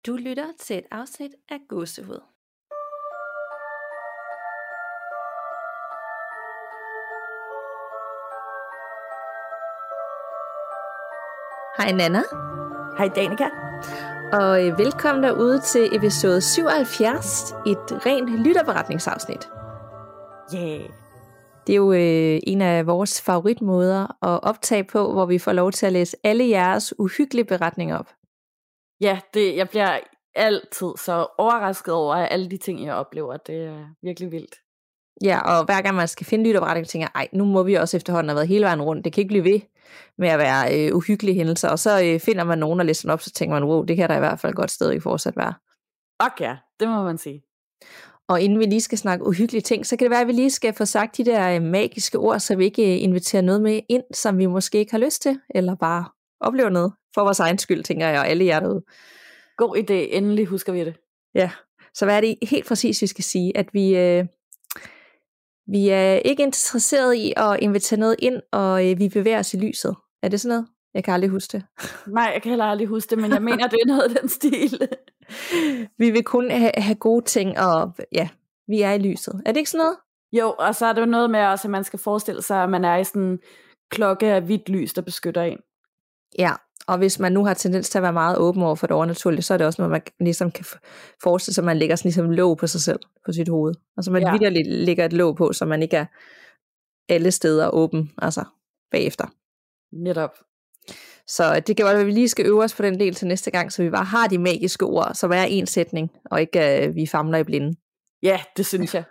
Du lytter til et afsnit af Gåsehud. Hej Nana. Hej Danika. Og velkommen derude til episode 77, et rent lytterberetningsafsnit. Yeah. Det er jo en af vores favoritmåder at optage på, hvor vi får lov til at læse alle jeres uhyggelige beretninger op. Ja, jeg bliver altid så overrasket over alle de ting, jeg oplever. Det er virkelig vildt. Ja, og hver gang man skal finde lytterberetninger, tænker jeg, nu må vi også efterhånden have været hele vejen rundt. Det kan ikke blive ved med at være uhyggelige hændelser. Og så finder man nogen og læser den op, så tænker man, wow, det kan der i hvert fald godt stadig fortsat være. Okay, det må man sige. Og inden vi lige skal snakke uhyggelige ting, så kan det være, at vi lige skal få sagt de der magiske ord, så vi ikke inviterer noget med ind, som vi måske ikke har lyst til, eller bare oplever noget for vores egen skyld, tænker jeg, og alle jer derude. God idé, endelig husker vi det. Ja, så hvad er det helt præcis, vi skal sige? At vi er ikke interesseret i at invitere noget ind, og vi bevæger os i lyset. Er det sådan noget? Jeg kan aldrig huske det. Nej, jeg kan heller aldrig huske det, men jeg mener, det er noget af den stil. Vi vil kun have gode ting, og ja, vi er i lyset. Er det ikke sådan noget? Jo, og så er det jo noget med også, at man skal forestille sig, at man er i sådan en klokke af hvidt lys, der beskytter en. Ja, og hvis man nu har tendens til at være meget åben over for det overnaturlige, så er det også noget, man ligesom kan forestille sig, at man lægger sådan ligesom låg på sig selv, på sit hoved. Altså man vitterligt lægger et låg på, så man ikke er alle steder åben, altså bagefter. Netop. Så det kan være, at vi lige skal øve os på den del til næste gang, så vi bare har de magiske ord, som er en sætning, og ikke vi famler i blinde. Ja, det synes jeg.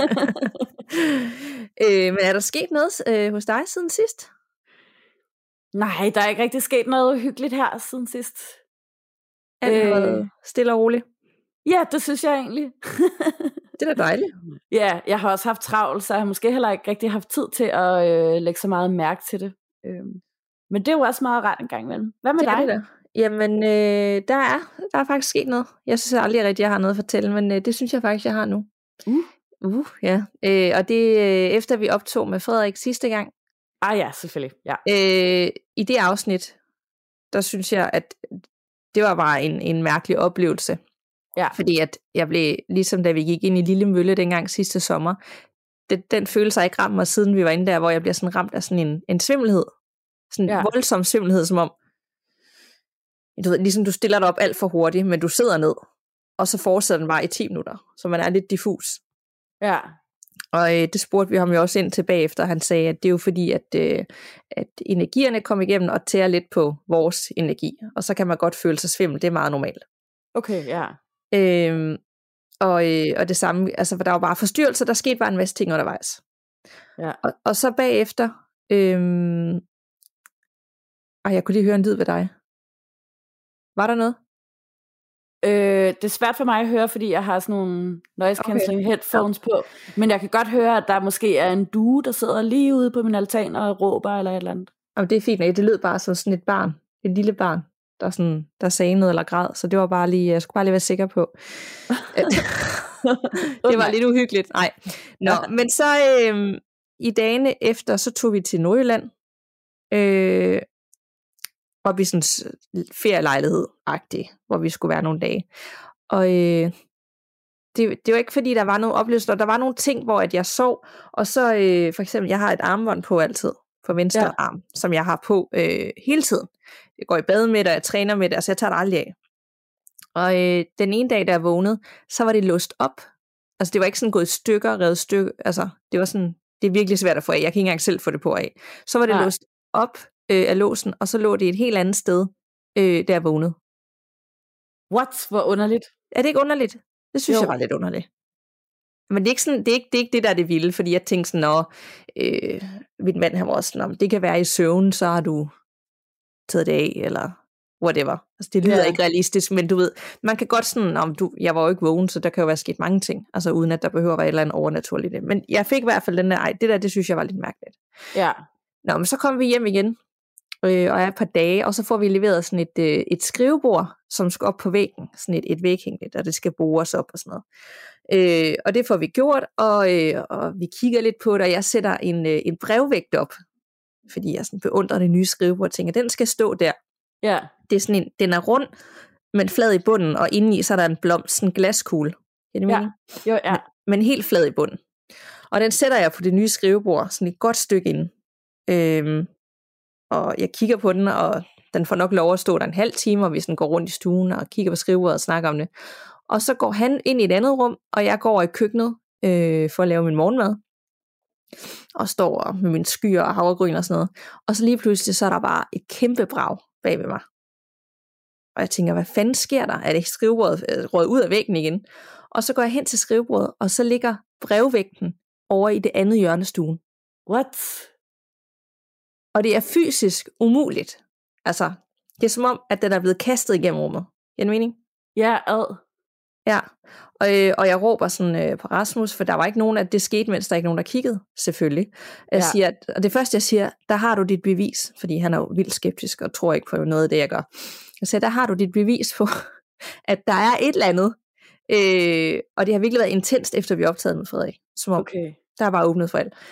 Men er der sket noget hos dig siden sidst? Nej, der er ikke rigtig sket noget hyggeligt her siden sidst. Alt noget stille og roligt? Ja, det synes jeg egentlig. Det er da dejligt. Ja, jeg har også haft travlt, så jeg har måske heller ikke rigtig haft tid til at lægge så meget mærke til det. Men det er jo også meget rart en gang imellem. Hvad med dig? Det der? Jamen, der er faktisk sket noget. Jeg synes aldrig rigtigt, jeg har noget at fortælle, men det synes jeg faktisk, jeg har nu. Ja. Og det efter vi optog med Frederik sidste gang. Ah ja, selvfølgelig. Ja. I det afsnit, der synes jeg, at det var bare en mærkelig oplevelse. Ja. Fordi at jeg blev, ligesom da vi gik ind i Lille Mølle dengang sidste sommer, den følelse har ikke ramt mig, siden vi var inde der, hvor jeg bliver sådan ramt af sådan en svimmelhed. Sådan en voldsom svimmelhed, som om, du ved, ligesom du stiller dig op alt for hurtigt, men du sidder ned, og så fortsætter den bare i 10 minutter, så man er lidt diffus. Ja. Og det spurgte vi ham jo også ind tilbage efter, han sagde, at det er jo fordi, at energierne kommer igennem og tærer lidt på vores energi, og så kan man godt føle sig svimmel, det er meget normalt. Okay, ja. Og det samme, altså for der var bare forstyrrelser, der skete bare en masse ting undervejs. Ja. Og så bagefter, jeg kunne lige høre en lyd ved dig. Var der noget? Det er svært for mig at høre, fordi jeg har sådan nogle noise cancelling headphones på, men jeg kan godt høre, at der måske er en due, der sidder lige ude på min altan og råber eller et eller andet. Og det er fint, det lød bare som sådan et barn, et lille barn, der sagde noget eller græd, så det var bare lige, jeg skulle bare lige være sikker på. Det var lidt uhyggeligt. Nej. Men så i dagene efter, så tog vi til Nordjylland, op i sådan en ferielejlighed-agtig, hvor vi skulle være nogle dage. Og det var ikke fordi, der var nogle oplevelser, der var nogle ting, hvor at jeg sov, og så for eksempel, jeg har et armbånd på altid, på venstre arm, som jeg har på hele tiden. Jeg går i bad med det, og jeg træner med det, altså jeg tager det aldrig af. Og den ene dag, da jeg vågnede, så var det låst op. Altså det var ikke sådan gået i stykker, revet stykker, altså det var sådan, det er virkelig svært at få af, jeg kan ikke engang selv få det på af. Så var det låst op af låsen, og så lå det et helt andet sted, da jeg vågnede. What? Hvor underligt. Er det ikke underligt? Det synes jeg var lidt underligt. Men det er ikke sådan, det er ikke det, der er det vilde, fordi jeg tænkte sådan, min mand han var også sådan, det kan være i søvn, så har du taget det af, eller whatever. Altså det lyder ikke realistisk, men du ved, man kan godt sådan, jeg var jo ikke vågen, så der kan jo være sket mange ting, altså uden at der behøver at være et eller andet overnaturligt. Men jeg fik i hvert fald den der, det synes jeg var lidt mærkeligt. Ja. Men så kom vi hjem igen, og er et par dage, og så får vi leveret sådan et skrivebord, som skal op på væggen, sådan et væghængende, og det skal bores op og sådan noget. Og det får vi gjort, og vi kigger lidt på det, og jeg sætter en brevvægt op, fordi jeg sådan beundrer det nye skrivebord, og tænker, den skal stå der. Ja. Det er sådan den er rund, men flad i bunden, og indeni så er der en blomst, en glaskugle. Giver det mening? Jo, ja. Men helt flad i bunden. Og den sætter jeg på det nye skrivebord, sådan et godt stykke ind. Og jeg kigger på den, og den får nok lov at stå der en halv time, og vi sådan går rundt i stuen og kigger på skrivebordet og snakker om det. Og så går han ind i et andet rum, og jeg går i køkkenet for at lave min morgenmad. Og står med mine skyer og havregryn og sådan noget. Og så lige pludselig, så er der bare et kæmpe brag bag ved mig. Og jeg tænker, hvad fanden sker der? Er det skrivebordet røget ud af væggen igen? Og så går jeg hen til skrivebordet, og så ligger brevvægten over i det andet hjørne af stuen. What? Og det er fysisk umuligt. Altså, det er som om, at den er blevet kastet igennem rummet. Giver det mening? Ja, Ja, og jeg råber sådan på Rasmus, for der var ikke nogen, at det skete, mens der ikke nogen, der kiggede, selvfølgelig. Jeg siger, og det første, jeg siger, der har du dit bevis, fordi han er jo vildt skeptisk og tror ikke på noget af det, jeg gør. Jeg siger, der har du dit bevis på, at der er et eller andet. Og det har virkelig været intenst, efter vi optagede med Frederik. Som om, der er bare åbnet for alt.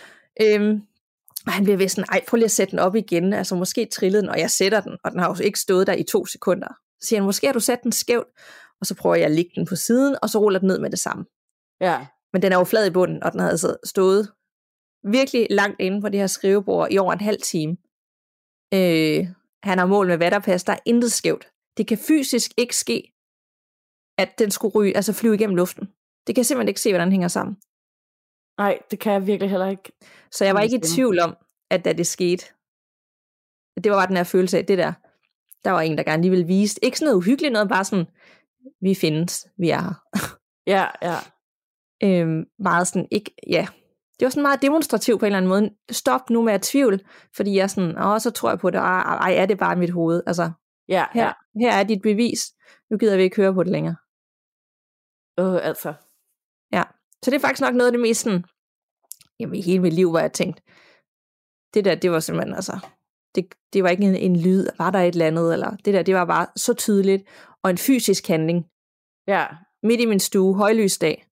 Og han bliver ved sådan, ej, prøv lige at sætte den op igen. Altså måske trillede den, og jeg sætter den, og den har jo ikke stået der i 2 sekunder. Så siger han, måske har du sat den skævt, og så prøver jeg at lægge den på siden, og så ruller den ned med det samme. Ja. Men den er jo flad i bunden, og den havde altså stået virkelig langt inde på det her skrivebord i over en halv time. Han har mål med vatterpas, der er intet skævt. Det kan fysisk ikke ske, at den skulle flyve igennem luften. Det kan jeg simpelthen ikke se, hvordan den hænger sammen. Nej, det kan jeg virkelig heller ikke. Så jeg var ikke i tvivl om, at da det skete, det var bare den her følelse af, det der var en, der gerne lige ville vise. Ikke sådan noget uhyggeligt, noget bare sådan, vi findes, vi er her. Ja. Meget sådan, ikke, ja. Det var sådan meget demonstrativt på en eller anden måde. Stop nu med at tvivle, fordi jeg sådan, så tror jeg på det, ej, er det bare mit hoved? Altså, her er dit bevis, nu gider vi ikke høre på det længere. Altså. Ja, så det er faktisk nok noget af det mest sådan, jamen i hele mit liv, hvor jeg tænkte, det var simpelthen, altså, det var ikke en lyd, var der et eller andet, eller det var bare så tydeligt, og en fysisk handling. Ja. Midt i min stue, højlysdag,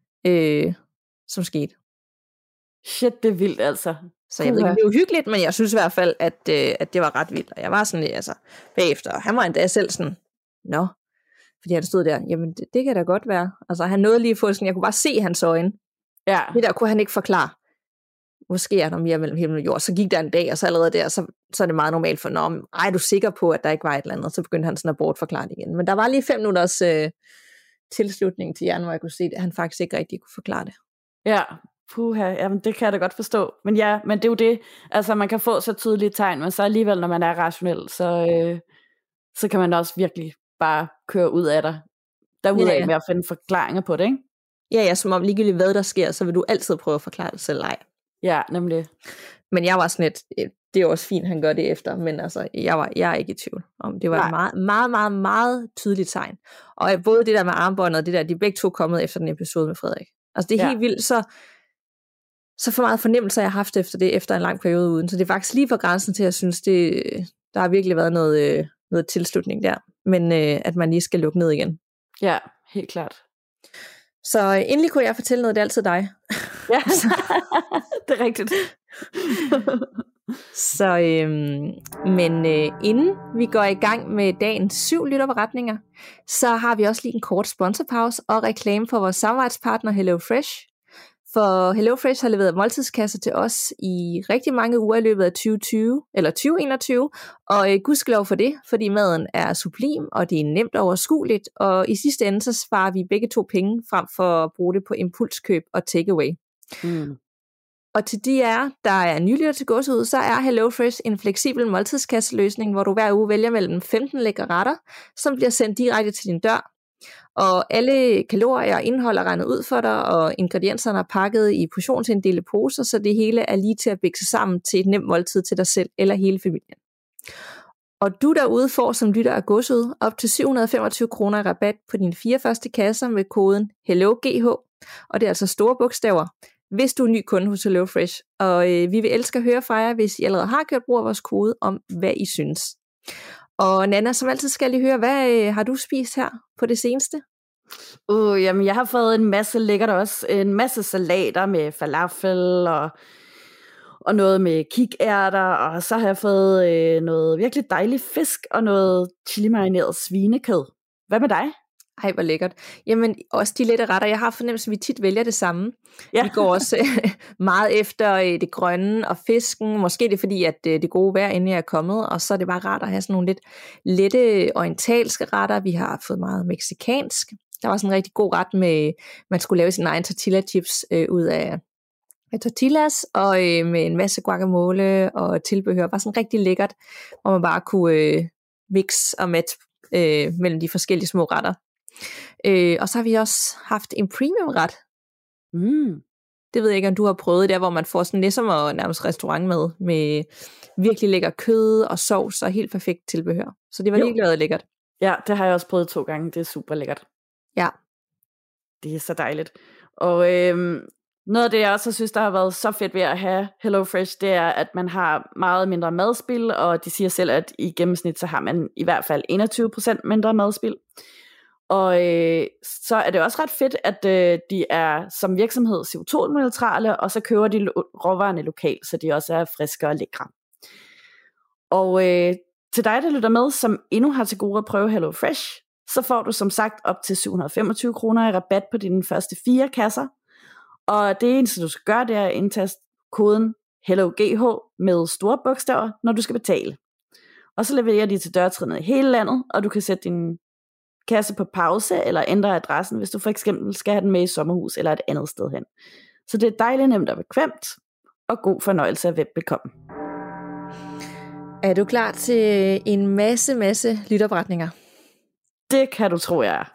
som skete. Shit, det er vildt, altså. Så jeg ved ikke, det er uhyggeligt, men jeg synes i hvert fald, at det var ret vildt. Og jeg var sådan lidt, altså, bagefter, og han var endda selv sådan, fordi han stod der, jamen det kan da godt være. Altså han nåede lige at få sådan, jeg kunne bare se hans øjne. Ja. Det der kunne han ikke forklare. Måske er der mere mellem himmel og jord. Så gik der en dag, og så allerede der, så er det meget normalt for, er du sikker på, at der ikke var et eller andet? Så begyndte han sådan at bortforklare det igen. Men der var lige 5 minutters tilslutning til hjernen, hvor jeg kunne se, at han faktisk ikke rigtig kunne forklare det. Ja, jamen det kan jeg da godt forstå. Men det er jo det, altså man kan få så tydelige tegn, men så alligevel, når man er rationel, så kan man også virkelig bare køre ud af dig derudaf med at finde forklaringer på det, ikke? Ja, som om ligegyldigt hvad der sker, så vil du altid prøve at forklare det selv, Ja, nemlig. Men jeg var sådan lidt, det er også fint, han gør det efter, men altså, jeg er ikke i tvivl om. Det var et meget, meget, meget, meget tydeligt tegn. Og både det der med armbåndet og det der, de er begge to kommet efter den episode med Frederik. Altså det er helt vildt, så for meget fornemmelse, jeg har haft efter det, efter en lang periode uden. Så det er faktisk lige på grænsen til, at jeg synes, der har virkelig været noget tilslutning der. Men at man lige skal lukke ned igen. Ja, helt klart. Så endelig kunne jeg fortælle noget, det er altid dig. Ja, det er rigtigt. Så, men inden vi går i gang med dagens 7 lytterberetninger, så har vi også lige en kort sponsorpause og reklame for vores samarbejdspartner HelloFresh. For HelloFresh har leveret måltidskasser til os i rigtig mange uger i løbet af 2021, og gudskelov for det, fordi maden er sublim, og det er nemt overskueligt, og i sidste ende så sparer vi begge to penge frem for at bruge det på impulskøb og takeaway. Og til de jer, der er nylytter til Gåsehud, så er HelloFresh en fleksibel måltidskasseløsning, hvor du hver uge vælger mellem 15 lækre retter, som bliver sendt direkte til din dør. Og alle kalorier og indhold er regnet ud for dig, og ingredienserne er pakket i portionsinddelte poser, så det hele er lige til at bikse sammen til et nemt måltid til dig selv eller hele familien. Og du derude får som lytter af Gåsehud op til 725 kroner i rabat på dine 4 første kasser med koden HelloGH, og det er altså store bogstaver, hvis du er ny kunde hos HelloFresh. Og vi vil elske at høre fra jer, hvis I allerede har gjort brug af vores kode, om hvad I synes. Og Nana, som altid skal lige høre, hvad har du spist her på det seneste? Jamen jeg har fået en masse lækkert også. En masse salater med falafel og noget med kikærter, og så har jeg fået noget virkelig dejlig fisk og noget chili-marineret svinekød. Hvad med dig? Ej, hvor lækkert. Jamen, også de lette retter. Jeg har fornemmelse, at vi tit vælger det samme. Ja. Vi går også meget efter det grønne og fisken. Måske det er fordi, at det gode vejr endelig er kommet, og så er det bare rart at have sådan nogle lidt lette orientalske retter. Vi har fået meget mexikansk. Der var sådan en rigtig god ret med, man skulle lave sin egen tortilla chips ud af tortillas, og med en masse guacamole og tilbehør. Bare sådan rigtig lækkert, hvor man bare kunne mix og match mellem de forskellige små retter. Og så har vi også haft en premium ret. Det ved jeg ikke, om du har prøvet der, hvor man får sådan ligesom nærmest restaurant med virkelig lækker kød og sovs og helt perfekt tilbehør. Så det var virkelig lækkert. Ja, det har jeg også prøvet 2 gange. Det er super lækkert. Ja. Det er så dejligt. Og noget af det, jeg også synes, der har været så fedt ved at have HelloFresh, det er, at man har meget mindre madspild, og de siger selv, at i gennemsnit, så har man i hvert fald 21% mindre madspild. Og så er det også ret fedt, at de er som virksomhed CO2-neutrale, og så køber de råvarerne lokalt, så de også er friske og lækre. Og til dig, der lytter med, som endnu har til gode at prøve HelloFresh, så får du som sagt op til 725 kroner i rabat på dine første 4 kasser. Og det eneste, du skal gøre, det er at indtaste koden HelloGH med store bogstaver, når du skal betale. Og så leverer de til dørtrinnet i hele landet, og du kan sætte din kasse på pause eller ændre adressen, hvis du for eksempel skal have den med i sommerhus eller et andet sted hen. Så det er dejligt nemt og bekvemt, og god fornøjelse af velbekomme. Er du klar til en masse lytopretninger? Det kan du tro, jeg er.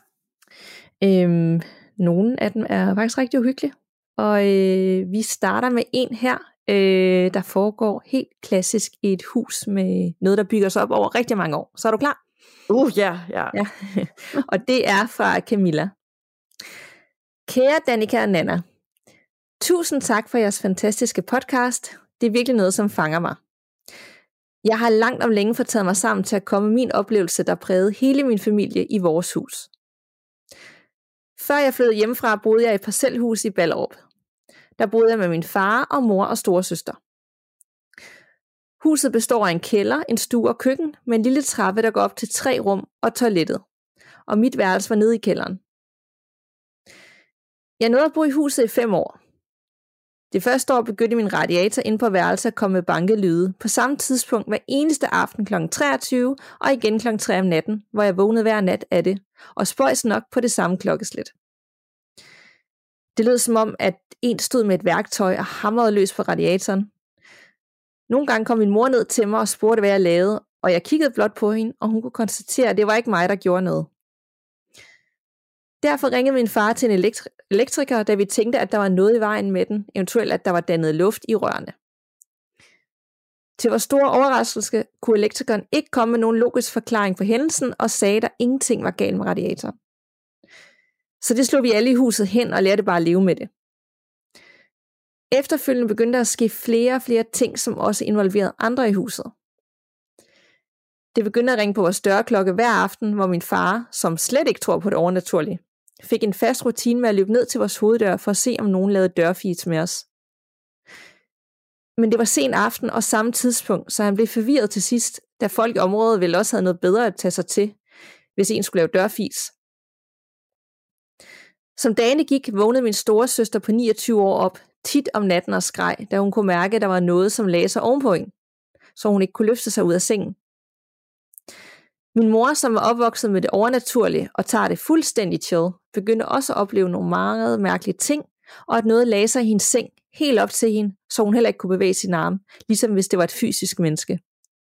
Nogle af dem er faktisk rigtig uhyggelige, og vi starter med en her, der foregår helt klassisk i et hus med noget, der bygger sig op over rigtig mange år. Så er du klar? Ja. Og det er fra Camilla. Kære Danika og Nana, tusind tak for jeres fantastiske podcast. Det er virkelig noget, som fanger mig. Jeg har langt om længe fået taget mig sammen til at komme med min oplevelse, der prægede hele min familie i vores hus. Før jeg flyttede hjemmefra, boede jeg i et parcelhus i Ballerup. Der boede jeg med min far og mor og storesøster. Huset består af en kælder, en stue og køkken med en lille trappe, der går op til 3 rum og toilettet. Og mit værelse var nede i kælderen. Jeg nåede at bo i huset i 5 år. Det første år begyndte min radiator inde på værelset at komme med bankelyde på samme tidspunkt hver eneste aften kl. 23 og igen kl. 3 om natten, hvor jeg vågnede hver nat af det, og spøjs nok på det samme klokkeslæt. Det lød som om, at en stod med et værktøj og hamrede løs på radiatoren. Nogle gange kom min mor ned til mig og spurgte, hvad jeg lavede, og jeg kiggede blot på hende, og hun kunne konstatere, at det var ikke mig, der gjorde noget. Derfor ringede min far til en elektriker, da vi tænkte, at der var noget i vejen med den, eventuelt at der var dannet luft i rørene. Til vores store overraskelse kunne elektrikeren ikke komme med nogen logisk forklaring på hændelsen, og sagde, at der ingenting var galt med radiatoren. Så det slog vi alle i huset hen og lærte bare at leve med det. Efterfølgende begyndte der at ske flere og flere ting, som også involverede andre i huset. Det begyndte at ringe på vores dørklokke hver aften, hvor min far, som slet ikke tror på det overnaturlige, fik en fast rutine med at løbe ned til vores hoveddør for at se, om nogen lavede dørfis med os. Men det var sen aften og samme tidspunkt, så han blev forvirret til sidst, da folk i området vel også havde noget bedre at tage sig til, hvis en skulle lave dørfis. Som dagene gik, vågnede min store søster på 29 år op, tit om natten og skreg, da hun kunne mærke, at der var noget, som lagde sig ovenpå hende, så hun ikke kunne løfte sig ud af sengen. Min mor, som var opvokset med det overnaturlige og tager det fuldstændig chill, begyndte også at opleve nogle meget mærkelige ting, og at noget lagde sig i hendes seng helt op til hende, så hun heller ikke kunne bevæge sin arme, ligesom hvis det var et fysisk menneske.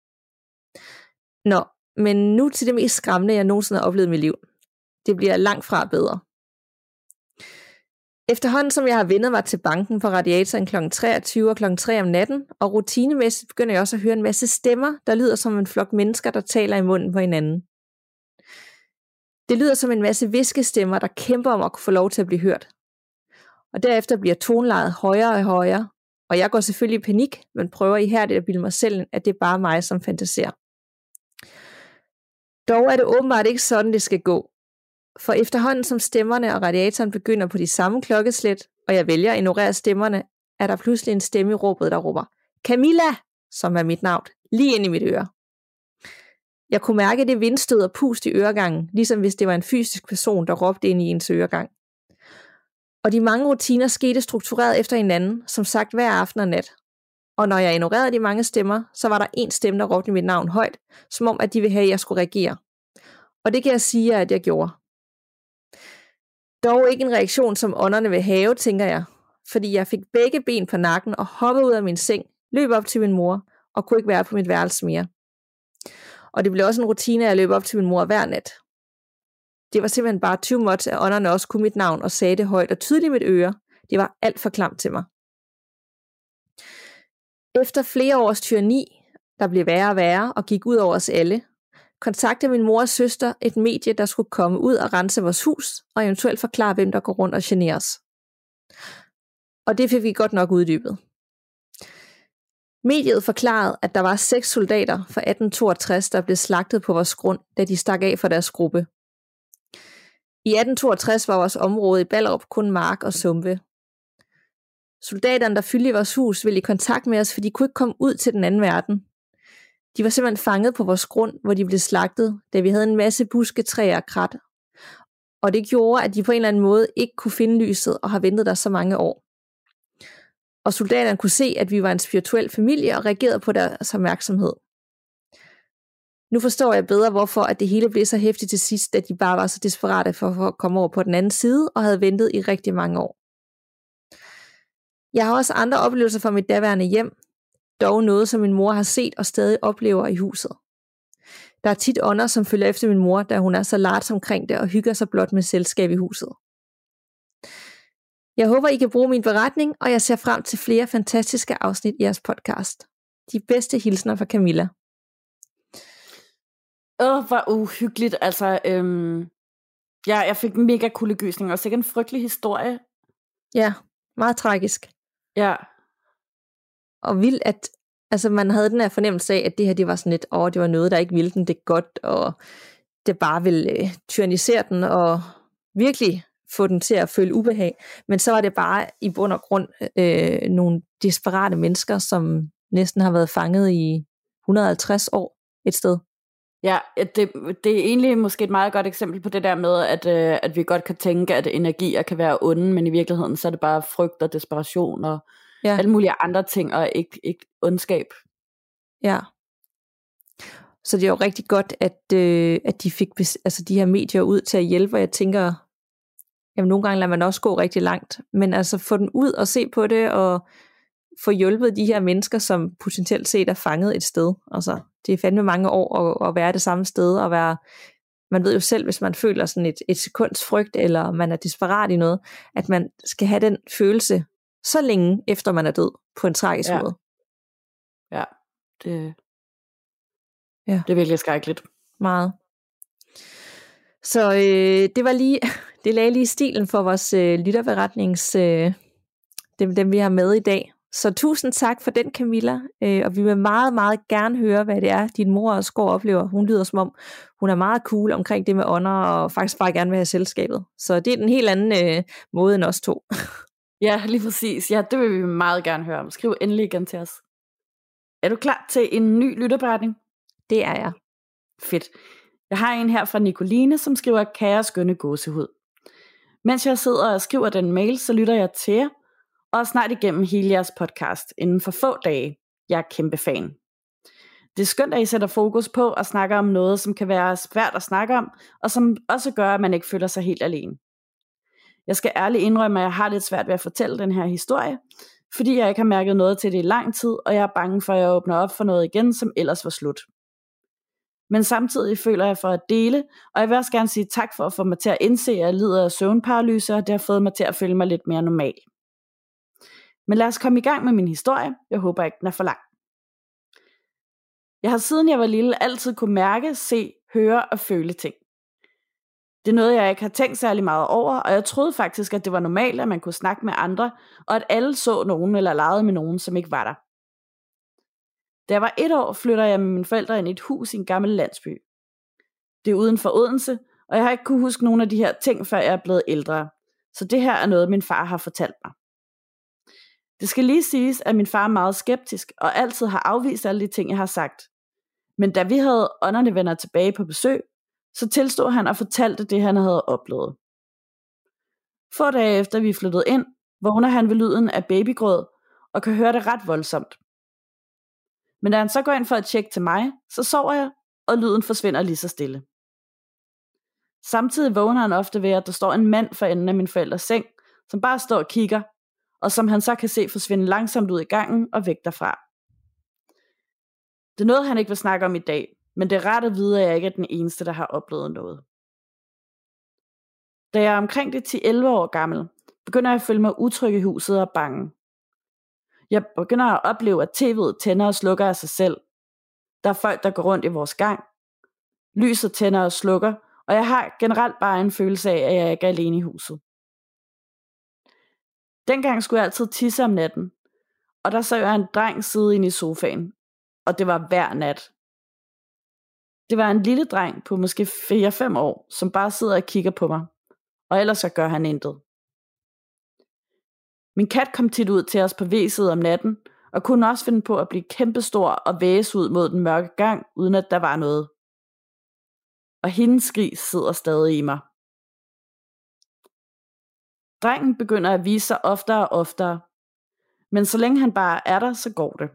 Nå, men nu til det mest skræmmende, jeg nogensinde har oplevet i mit liv. Det bliver langt fra bedre. Efterhånden som jeg har vendet mig til banken på radiatoren kl. 23 og kl. 3 om natten, og rutinemæssigt begynder jeg også at høre en masse stemmer, der lyder som en flok mennesker, der taler i munden på hinanden. Det lyder som en masse hviskestemmer, der kæmper om at kunne få lov til at blive hørt. Og derefter bliver tonelejet højere og højere, og jeg går selvfølgelig i panik, men prøver ihærdigt at bilde mig selv, at det er bare mig, som fantaserer. Dog er det åbenbart ikke sådan, det skal gå. For efterhånden som stemmerne og radiatoren begynder på de samme klokkeslæt, og jeg vælger at ignorere stemmerne, er der pludselig en stemme i råbet, der råber, Camilla, som er mit navn, lige ind i mit øre. Jeg kunne mærke det vindstød og pust i øregangen, ligesom hvis det var en fysisk person, der råbte ind i ens øregang. Og de mange rutiner skete struktureret efter hinanden, som sagt hver aften og nat. Og når jeg ignorerede de mange stemmer, så var der en stemme, der råbte mit navn højt, som om at de ville have, at jeg skulle reagere. Og det kan jeg sige, at jeg gjorde. Dog ikke en reaktion, som ånderne vil have, tænker jeg, fordi jeg fik begge ben på nakken og hoppede ud af min seng, løb op til min mor og kunne ikke være på mit værelse mere. Og det blev også en rutine, at jeg løb op til min mor hver nat. Det var simpelthen bare too much, at ånderne også kunne mit navn og sagde det højt og tydeligt i mit øre. Det var alt for klamt til mig. Efter flere års tyranni, der blev værre og værre og gik ud over os alle, kontaktede min mor og søster et medie, der skulle komme ud og rense vores hus og eventuelt forklare, hvem der går rundt og generer os. Og det fik vi godt nok uddybet. Mediet forklarede, at der var 6 soldater fra 1862, der blev slagtet på vores grund, da de stak af for deres gruppe. I 1862 var vores område i Ballerup kun mark og sumpe. Soldaterne, der fyldte i vores hus, ville i kontakt med os, for de kunne ikke komme ud til den anden verden. De var simpelthen fanget på vores grund, hvor de blev slagtet, da vi havde en masse buske, træer og krat. Og det gjorde, at de på en eller anden måde ikke kunne finde lyset og har ventet der så mange år. Og soldaterne kunne se, at vi var en spirituel familie og reagerede på deres opmærksomhed. Nu forstår jeg bedre, hvorfor at det hele blev så hæftigt til sidst, at de bare var så desperate for at komme over på den anden side og havde ventet i rigtig mange år. Jeg har også andre oplevelser fra mit daværende hjem, dog noget, som min mor har set og stadig oplever i huset. Der er tit ånder, som følger efter min mor, da hun er så larts omkring det og hygger sig blot med selskab i huset. Jeg håber, I kan bruge min beretning, og jeg ser frem til flere fantastiske afsnit i jeres podcast. De bedste hilsner fra Camilla. Hvor uhyggeligt. Altså, jeg fik en mega kuldegysning, og sikkert en frygtelig historie. Ja, meget tragisk. Ja. Og vildt, at altså, man havde den her fornemmelse af, at det her det var sådan lidt, det var noget, der ikke ville den det godt, og det bare ville tyrannisere den, og virkelig få den til at føle ubehag. Men så var det bare i bund og grund nogle desperate mennesker, som næsten har været fanget i 150 år et sted. Ja, det er egentlig måske et meget godt eksempel på det der med, at vi godt kan tænke, at energier kan være onde, men i virkeligheden så er det bare frygt og desperation og alle mulige andre ting, og ikke ondskab. Ja. Så det er jo rigtig godt, at de fik de her medier ud til at hjælpe, og jeg tænker, jamen nogle gange lader man også gå rigtig langt, men altså få den ud og se på det, og få hjulpet de her mennesker, som potentielt set er fanget et sted. Altså, det er fandme mange år at være det samme sted, og være, man ved jo selv, hvis man føler sådan et sekunds frygt, eller man er desperat i noget, at man skal have den følelse så længe efter man er død, på en tragisk måde. Ja, det er virkelig skrækkeligt. Meget. Så det var lige, det lagde lige stilen for vores lytterberetnings, dem vi har med i dag. Så tusind tak for den, Camilla, og vi vil meget, meget gerne høre, hvad det er, din mor også går og oplever. Hun lyder som om, hun er meget cool omkring det med ånder, og faktisk bare gerne vil have selskabet. Så det er en helt anden måde end os to. Ja, lige præcis. Ja, det vil vi meget gerne høre om. Skriv endelig igen til os. Er du klar til en ny lytterberetning? Det er jeg. Fedt. Jeg har en her fra Nicoline, som skriver, kære skønne gåsehud. Mens jeg sidder og skriver den mail, så lytter jeg til jer, og snart igennem hele jeres podcast inden for få dage. Jeg er kæmpe fan. Det er skønt, at I sætter fokus på at snakke om noget, som kan være svært at snakke om, og som også gør, at man ikke føler sig helt alene. Jeg skal ærligt indrømme, at jeg har lidt svært ved at fortælle den her historie, fordi jeg ikke har mærket noget til det i lang tid, og jeg er bange for, at jeg åbner op for noget igen, som ellers var slut. Men samtidig føler jeg for at dele, og jeg vil også gerne sige tak for at få mig til at indse, at jeg lider af søvnparalyse, og det har fået mig til at føle mig lidt mere normal. Men lad os komme i gang med min historie. Jeg håber ikke, den er for lang. Jeg har siden jeg var lille altid kunne mærke, se, høre og føle ting. Det er noget, jeg ikke har tænkt særlig meget over, og jeg troede faktisk, at det var normalt, at man kunne snakke med andre, og at alle så nogen eller legede med nogen, som ikke var der. Da jeg var 1 år, flytter jeg med mine forældre ind i et hus i en gammel landsby. Det er uden for Odense, og jeg har ikke kunne huske nogle af de her ting, før jeg er blevet ældre. Så det her er noget, min far har fortalt mig. Det skal lige siges, at min far er meget skeptisk, og altid har afvist alle de ting, jeg har sagt. Men da vi havde ånderne venner tilbage på besøg, så tilstod han og fortalte det, han havde oplevet. Få dage efter vi flyttede ind, vågner han ved lyden af babygråd og kan høre det ret voldsomt. Men da han så går ind for at tjekke til mig, så sover jeg, og lyden forsvinder lige så stille. Samtidig vågner han ofte ved, at der står en mand for enden af min forældres seng, som bare står og kigger, og som han så kan se forsvinde langsomt ud i gangen og væk derfra. Det er noget, han ikke vil snakke om i dag, men det er rart at vide, at jeg ikke er den eneste, der har oplevet noget. Da jeg er omkring de 10-11 år gammel, begynder jeg at føle mig utryg i huset og bange. Jeg begynder at opleve, at tv'et tænder og slukker af sig selv. Der er folk, der går rundt i vores gang. Lyset tænder og slukker, og jeg har generelt bare en følelse af, at jeg ikke er alene i huset. Dengang skulle jeg altid tisse om natten, og der så jeg en dreng sidde inde i sofaen, og det var hver nat. Det var en lille dreng på måske 4-5 år, som bare sidder og kigger på mig, og ellers så gør han intet. Min kat kom tit ud til os på væset om natten, og kunne også finde på at blive kæmpestor og væse ud mod den mørke gang, uden at der var noget. Og hendes skrig sidder stadig i mig. Drengen begynder at vise sig oftere og oftere, men så længe han bare er der, så går det.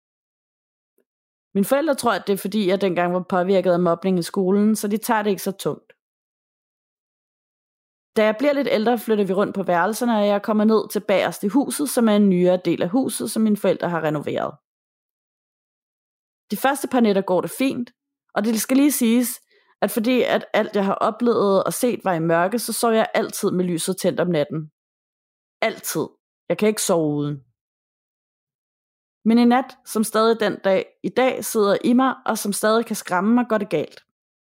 Mine forældre tror, at det er fordi, jeg dengang var påvirket af mobning i skolen, så de tager det ikke så tungt. Da jeg bliver lidt ældre, flytter vi rundt på værelserne, og jeg kommer ned til bagerst i huset, som er en nyere del af huset, som mine forældre har renoveret. De første par nætter går det fint, og det skal lige siges, at fordi at alt jeg har oplevet og set var i mørke, så sov jeg altid med lyset tændt om natten. Altid. Jeg kan ikke sove uden. Men i nat, som stadig den dag i dag sidder i mig, og som stadig kan skræmme mig, går det galt.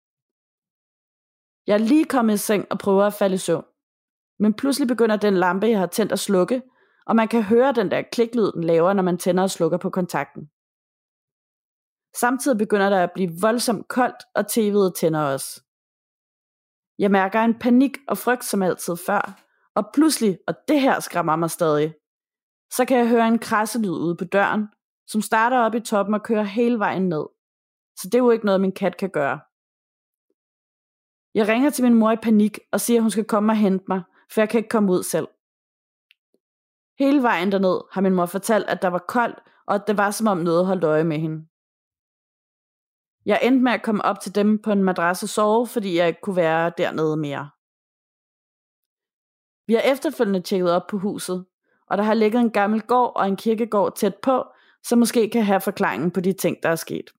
Jeg er lige kommet i seng og prøver at falde i søvn. Men pludselig begynder den lampe, jeg har tændt at slukke, og man kan høre den der kliklyd, den laver, når man tænder og slukker på kontakten. Samtidig begynder der at blive voldsomt koldt, og tv'et tænder også. Jeg mærker en panik og frygt som altid før, og pludselig, og det her skræmmer mig stadig, så kan jeg høre en krasselyd ude på døren, som starter op i toppen og kører hele vejen ned. Så det er jo ikke noget, min kat kan gøre. Jeg ringer til min mor i panik og siger, at hun skal komme og hente mig, for jeg kan ikke komme ud selv. Hele vejen derned har min mor fortalt, at der var koldt, og at det var som om noget holdt øje med hende. Jeg endte med at komme op til dem på en madras og sove, fordi jeg ikke kunne være dernede mere. Vi har efterfølgende tjekket op på huset, og der har ligget en gammel gård og en kirkegård tæt på, som måske kan have forklaringen på de ting, der er sket.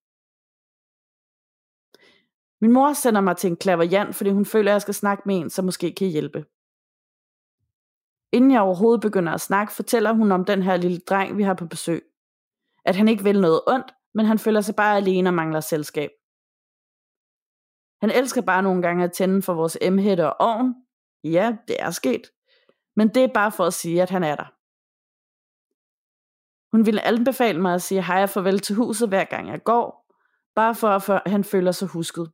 Min mor sender mig til en clairvoyant, fordi hun føler, at jeg skal snakke med en, som måske kan hjælpe. Inden jeg overhovedet begynder at snakke, fortæller hun om den her lille dreng, vi har på besøg. At han ikke vil noget ondt, men han føler sig bare alene og mangler selskab. Han elsker bare nogle gange at tænde for vores emhætte og ovn. Ja, det er sket. Men det er bare for at sige, at han er der. Hun ville anbefale mig at sige hej og farvel til huset, hver gang jeg går, bare for at han føler sig husket.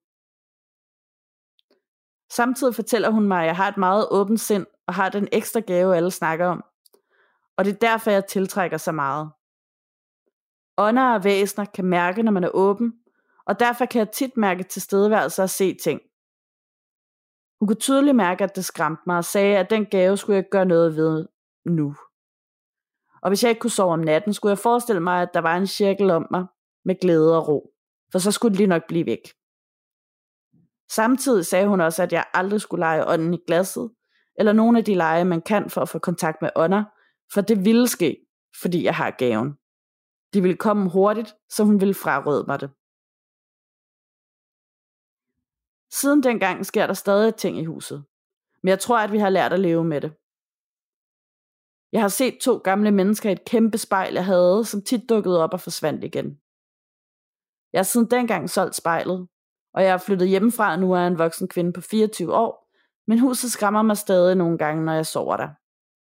Samtidig fortæller hun mig, at jeg har et meget åbent sind, og har den ekstra gave, alle snakker om. Og det er derfor, jeg tiltrækker så meget. Ånder og væsener kan mærke, når man er åben, og derfor kan jeg tit mærke tilstedeværelse og se ting. Hun kunne tydeligt mærke, at det skræmte mig, og sagde, at den gave skulle jeg ikke gøre noget ved nu. Og hvis jeg ikke kunne sove om natten, skulle jeg forestille mig, at der var en cirkel om mig med glæde og ro, for så skulle det lige nok blive væk. Samtidig sagde hun også, at jeg aldrig skulle lege ånden i glasset, eller nogle af de lege, man kan for at få kontakt med ånder, for det ville ske, fordi jeg har gaven. De ville komme hurtigt, så hun ville fraråde mig det. Siden dengang sker der stadig ting i huset, men jeg tror, at vi har lært at leve med det. Jeg har set 2 gamle mennesker i et kæmpe spejl, jeg havde, som tit dukkede op og forsvandt igen. Jeg har siden dengang solgt spejlet, og jeg er flyttet hjemmefra, nu er jeg en voksen kvinde på 24 år, men huset skræmmer mig stadig nogle gange, når jeg sover der.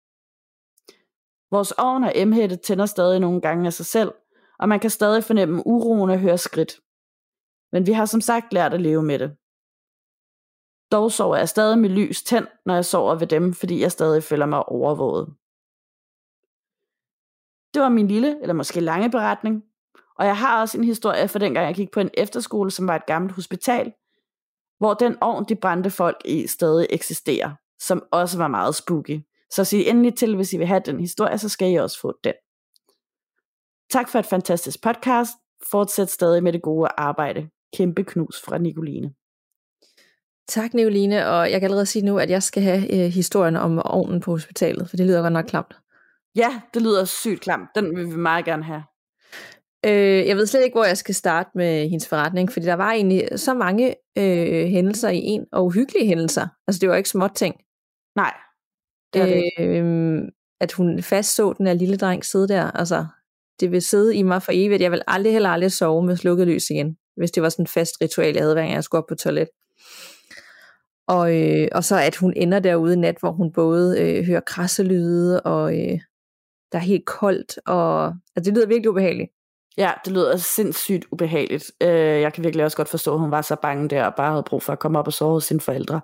Vores ovn og emhætte tænder stadig nogle gange af sig selv, og man kan stadig fornemme uroen og høre skridt. Men vi har som sagt lært at leve med det. Dog sover jeg stadig med lys tændt, når jeg sover ved dem, fordi jeg stadig føler mig overvåget. Det var min lille, eller måske lange beretning, Og jeg har også en historie fra dengang, jeg gik på en efterskole, som var et gammelt hospital, hvor den ovn, de brændte folk i, stadig eksisterer, som også var meget spooky. Så sig endelig til, hvis I vil have den historie, så skal I også få den. Tak for et fantastisk podcast. Fortsæt stadig med det gode arbejde. Kæmpe knus fra Nicoline. Tak, Nicoline, og jeg kan allerede sige nu, at jeg skal have historien om ovnen på hospitalet, for det lyder godt nok klamt. Ja, det lyder sygt klamt. Den vil vi meget gerne have. Jeg ved slet ikke, hvor jeg skal starte med hendes forretning, fordi der var egentlig så mange hændelser i en, og uhyggelige hændelser. Altså, det var ikke småt ting. Nej, det er det ikke. At hun fast så den her lille dreng sidde der, altså, det vil sidde i mig for evigt. Jeg vil aldrig sove med slukket lys igen, hvis det var sådan et fast ritual, jeg havde, hver gang jeg skulle op på toilet. Og så at hun ender derude i nat, hvor hun både hører krasselyde, og der er helt koldt, og altså, det lyder virkelig ubehageligt. Ja, det lyder sindssygt ubehageligt. Jeg kan virkelig også godt forstå, at hun var så bange der, og bare havde brug for at komme op og sove hos sine forældre.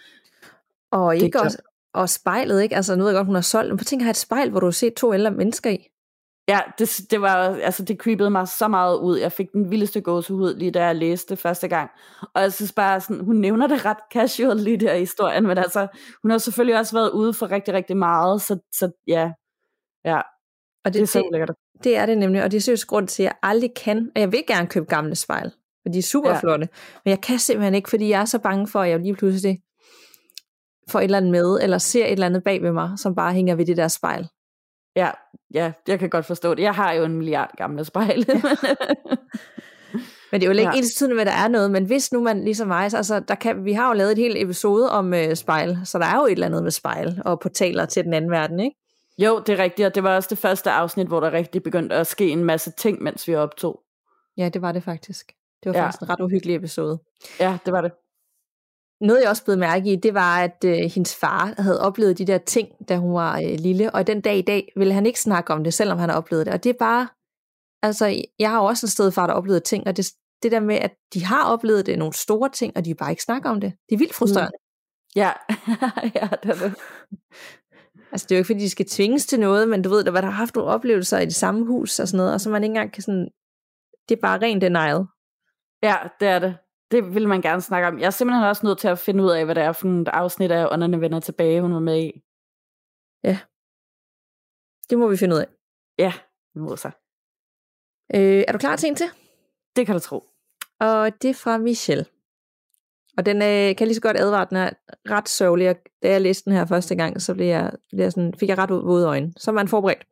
Og ikke også, og spejlet, ikke? Altså, nu ved jeg godt, hun har solgt, men på tænk at have et spejl, hvor du har set 2 ældre mennesker i. Ja, det var, altså det creepede mig så meget ud. Jeg fik den vildeste gåsehud lige da jeg læste det første gang. Og jeg synes bare sådan, hun nævner det ret casual lige der i historien, men altså, hun har selvfølgelig også været ude for rigtig, rigtig meget, så ja. Og det er så lækkert. Det er det nemlig, og det er seriøst grund til, at jeg aldrig kan, og jeg vil gerne købe gamle spejl, for de er super flotte, men jeg kan simpelthen ikke, fordi jeg er så bange for, at jeg lige pludselig får et eller andet med, eller ser et eller andet bag ved mig, som bare hænger ved det der spejl. Ja, jeg kan godt forstå det. Jeg har jo 1 milliard gamle spejl. Men det er jo ikke ens tiden, hvad der er noget, men hvis nu man ligesom mig, altså vi har jo lavet et helt episode om spejl, så der er jo et eller andet med spejl, og portaler til den anden verden, ikke? Jo, det er rigtigt, og det var også det første afsnit, hvor der rigtig begyndte at ske en masse ting, mens vi optog. Ja, det var det faktisk. Det var faktisk en ret uhyggelig episode. Ja, det var det. Noget jeg også blev mærke i, det var, at hendes far havde oplevet de der ting, da hun var lille, og den dag i dag ville han ikke snakke om det, selvom han har oplevet det. Og det er bare, altså jeg har jo også en stedfar, der oplevede ting, og det der med, at de har oplevet det, nogle store ting, og de bare ikke snakker om det. Det er vildt frustrerende. Ja, ja, det er det. Altså det er jo ikke, fordi de skal tvinges til noget, men du ved, der har haft nogle oplevelser i det samme hus og sådan noget, og så man ikke engang kan sådan, det er bare rent denial. Ja, det er det. Det vil man gerne snakke om. Jeg er simpelthen også nødt til at finde ud af, hvad det er for et afsnit af Ånderne vender tilbage, hun var med i. Ja. Det må vi finde ud af. Ja, det må så. Er du klar til en til? Det kan du tro. Og det er fra Michelle. Og den kan lige så godt advare, den er ret sørgelig. Og da jeg læste den her første gang, så fik jeg ret våde øjne. Så er man forberedt.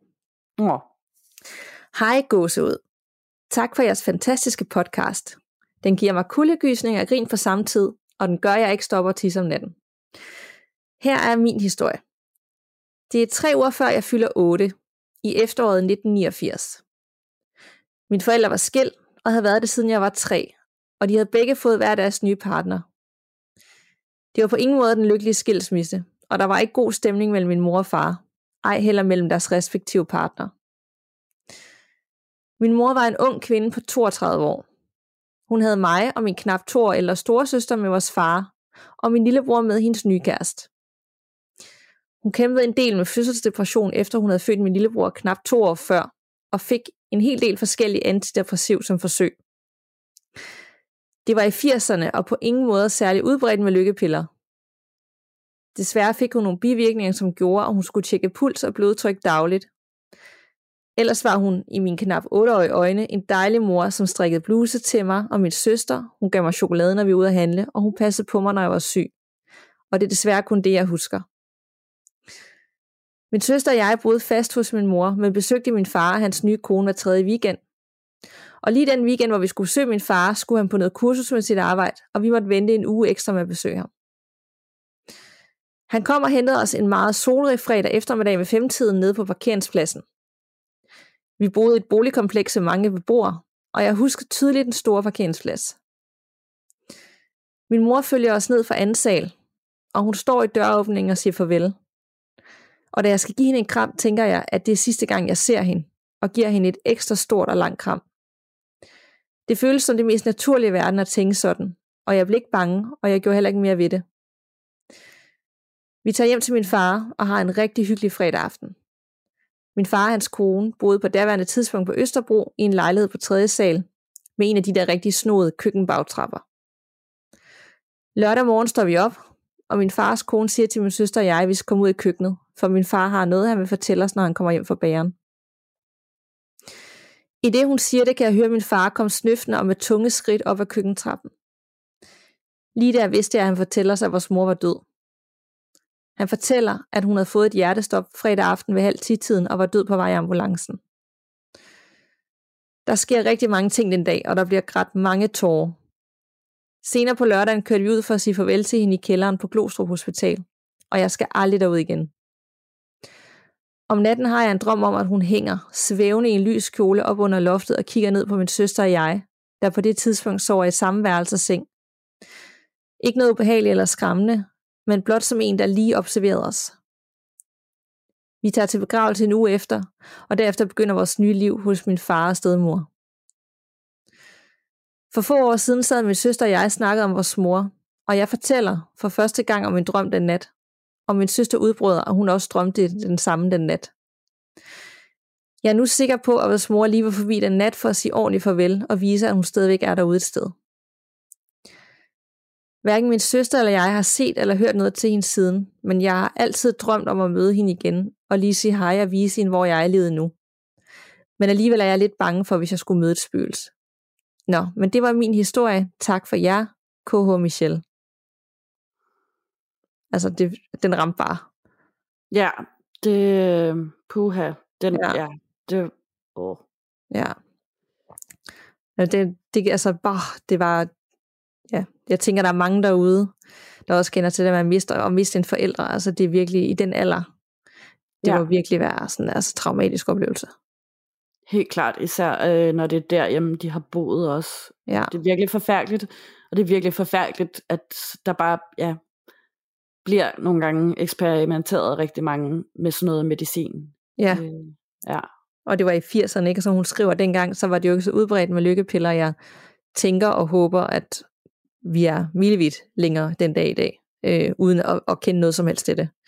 Hej gåseud. Tak for jeres fantastiske podcast. Den giver mig kuldegysning og grin på samme tid, og den gør, jeg ikke stopper og tisse om natten. Her er min historie. Det er 3 uger før jeg fylder 8, i efteråret 1989. Mine forældre var skilt, og havde været det siden jeg var 3, og de havde begge fået hver deres nye partner. Det var på ingen måde den lykkelige skilsmisse, og der var ikke god stemning mellem min mor og far, ej heller mellem deres respektive partner. Min mor var en ung kvinde på 32 år. Hun havde mig og min knap 2 år ældre storesøster med vores far, og min lillebror med hendes nye kæreste. Hun kæmpede en del med fødselsdepression, efter hun havde født min lillebror knap 2 år før, og fik en hel del forskellige antidepressiv som forsøg. Det var i 80'erne, og på ingen måde særlig udbredt med lykkepiller. Desværre fik hun nogle bivirkninger, som gjorde, at hun skulle tjekke puls og blodtryk dagligt. Ellers var hun i min knap 8-årige øjne en dejlig mor, som strikkede bluse til mig og min søster. Hun gav mig chokolade, når vi var ude at handle, og hun passede på mig, når jeg var syg. Og det er desværre kun det, jeg husker. Min søster og jeg boede fast hos min mor, men besøgte min far og hans nye kone hver 3. weekend. Og lige den weekend, hvor vi skulle besøge min far, skulle han på noget kursus med sit arbejde, og vi måtte vente en uge ekstra med at besøge ham. Han kom og hentede os en meget solrig fredag eftermiddag ved 5-tiden nede på parkeringspladsen. Vi boede i et boligkompleks med mange beboere, og jeg husker tydeligt den store parkeringsplads. Min mor følger os ned fra anden sal, og hun står i døråbningen og siger farvel. Og da jeg skal give hende en kram, tænker jeg, at det er sidste gang, jeg ser hende, og giver hende et ekstra stort og langt kram. Det føles som det mest naturlige i verden at tænke sådan, og jeg blev ikke bange, og jeg gjorde heller ikke mere ved det. Vi tager hjem til min far og har en rigtig hyggelig fredag aften. Min far og hans kone boede på daværende tidspunkt på Østerbro i en lejlighed på 3. sal med en af de der rigtig snodede køkkenbagtrapper. Lørdag morgen står vi op, og min fars kone siger til min søster og jeg, at vi skal komme ud i køkkenet, for min far har noget, han vil fortælle os, når han kommer hjem fra bageren. I det hun siger det, kan jeg høre min far komme snøftende og med tunge skridt op ad køkkentrappen. Lige der vidste jeg, at han fortæller os, at vores mor var død. Han fortæller, at hun havde fået et hjertestop fredag aften ved 9:30 og var død på vej i ambulancen. Der sker rigtig mange ting den dag, og der bliver grædt mange tårer. Senere på lørdagen kørte vi ud for at sige farvel til hende i kælderen på Glostrup Hospital, og jeg skal aldrig derud igen. Om natten har jeg en drøm om, at hun hænger svævende i en lys kjole op under loftet og kigger ned på min søster og jeg, der på det tidspunkt sover i samme værelsesseng. Ikke noget ubehageligt eller skræmmende, men blot som en, der lige observerede os. Vi tager til begravelse en uge efter, og derefter begynder vores nye liv hos min far og stedmor. For få år siden sad min søster og jeg snakkede om vores mor, og jeg fortæller for første gang om en drøm den nat, og min søster udbrød, og hun også drømte den samme den nat. Jeg er nu sikker på, at vores mor lige var forbi den nat for at sige ordentligt farvel og vise, at hun stadigvæk er derude et sted. Hverken min søster eller jeg har set eller hørt noget til hende siden, men jeg har altid drømt om at møde hende igen og lige sige hej og vise hende, hvor jeg er i livet nu. Men alligevel er jeg lidt bange for, hvis jeg skulle møde et spøgelse. Nå, men det var min historie. Tak for jer, KH Michelle. Altså, den ramte bare. Ja, det... Puha. Den, Ja. Det... Ja. Det altså bare, det var... Ja, jeg tænker, der er mange derude, der også kender til det, at man miste en forældre. Altså, det er virkelig i den alder. Det må virkelig være sådan en altså, traumatisk oplevelse. Helt klart, især når det er derhjemme, de har boet også. Ja. Det er virkelig forfærdeligt, og det er virkelig forfærdeligt, at der bare bliver nogle gange eksperimenteret rigtig mange med sådan noget medicin. Ja. Ja. Og det var i 80'erne, ikke? Og så hun skriver dengang, så var det jo ikke så udbredt med lykkepiller. Jeg tænker og håber, at vi er milevidt længere den dag i dag, uden at kende noget som helst til det.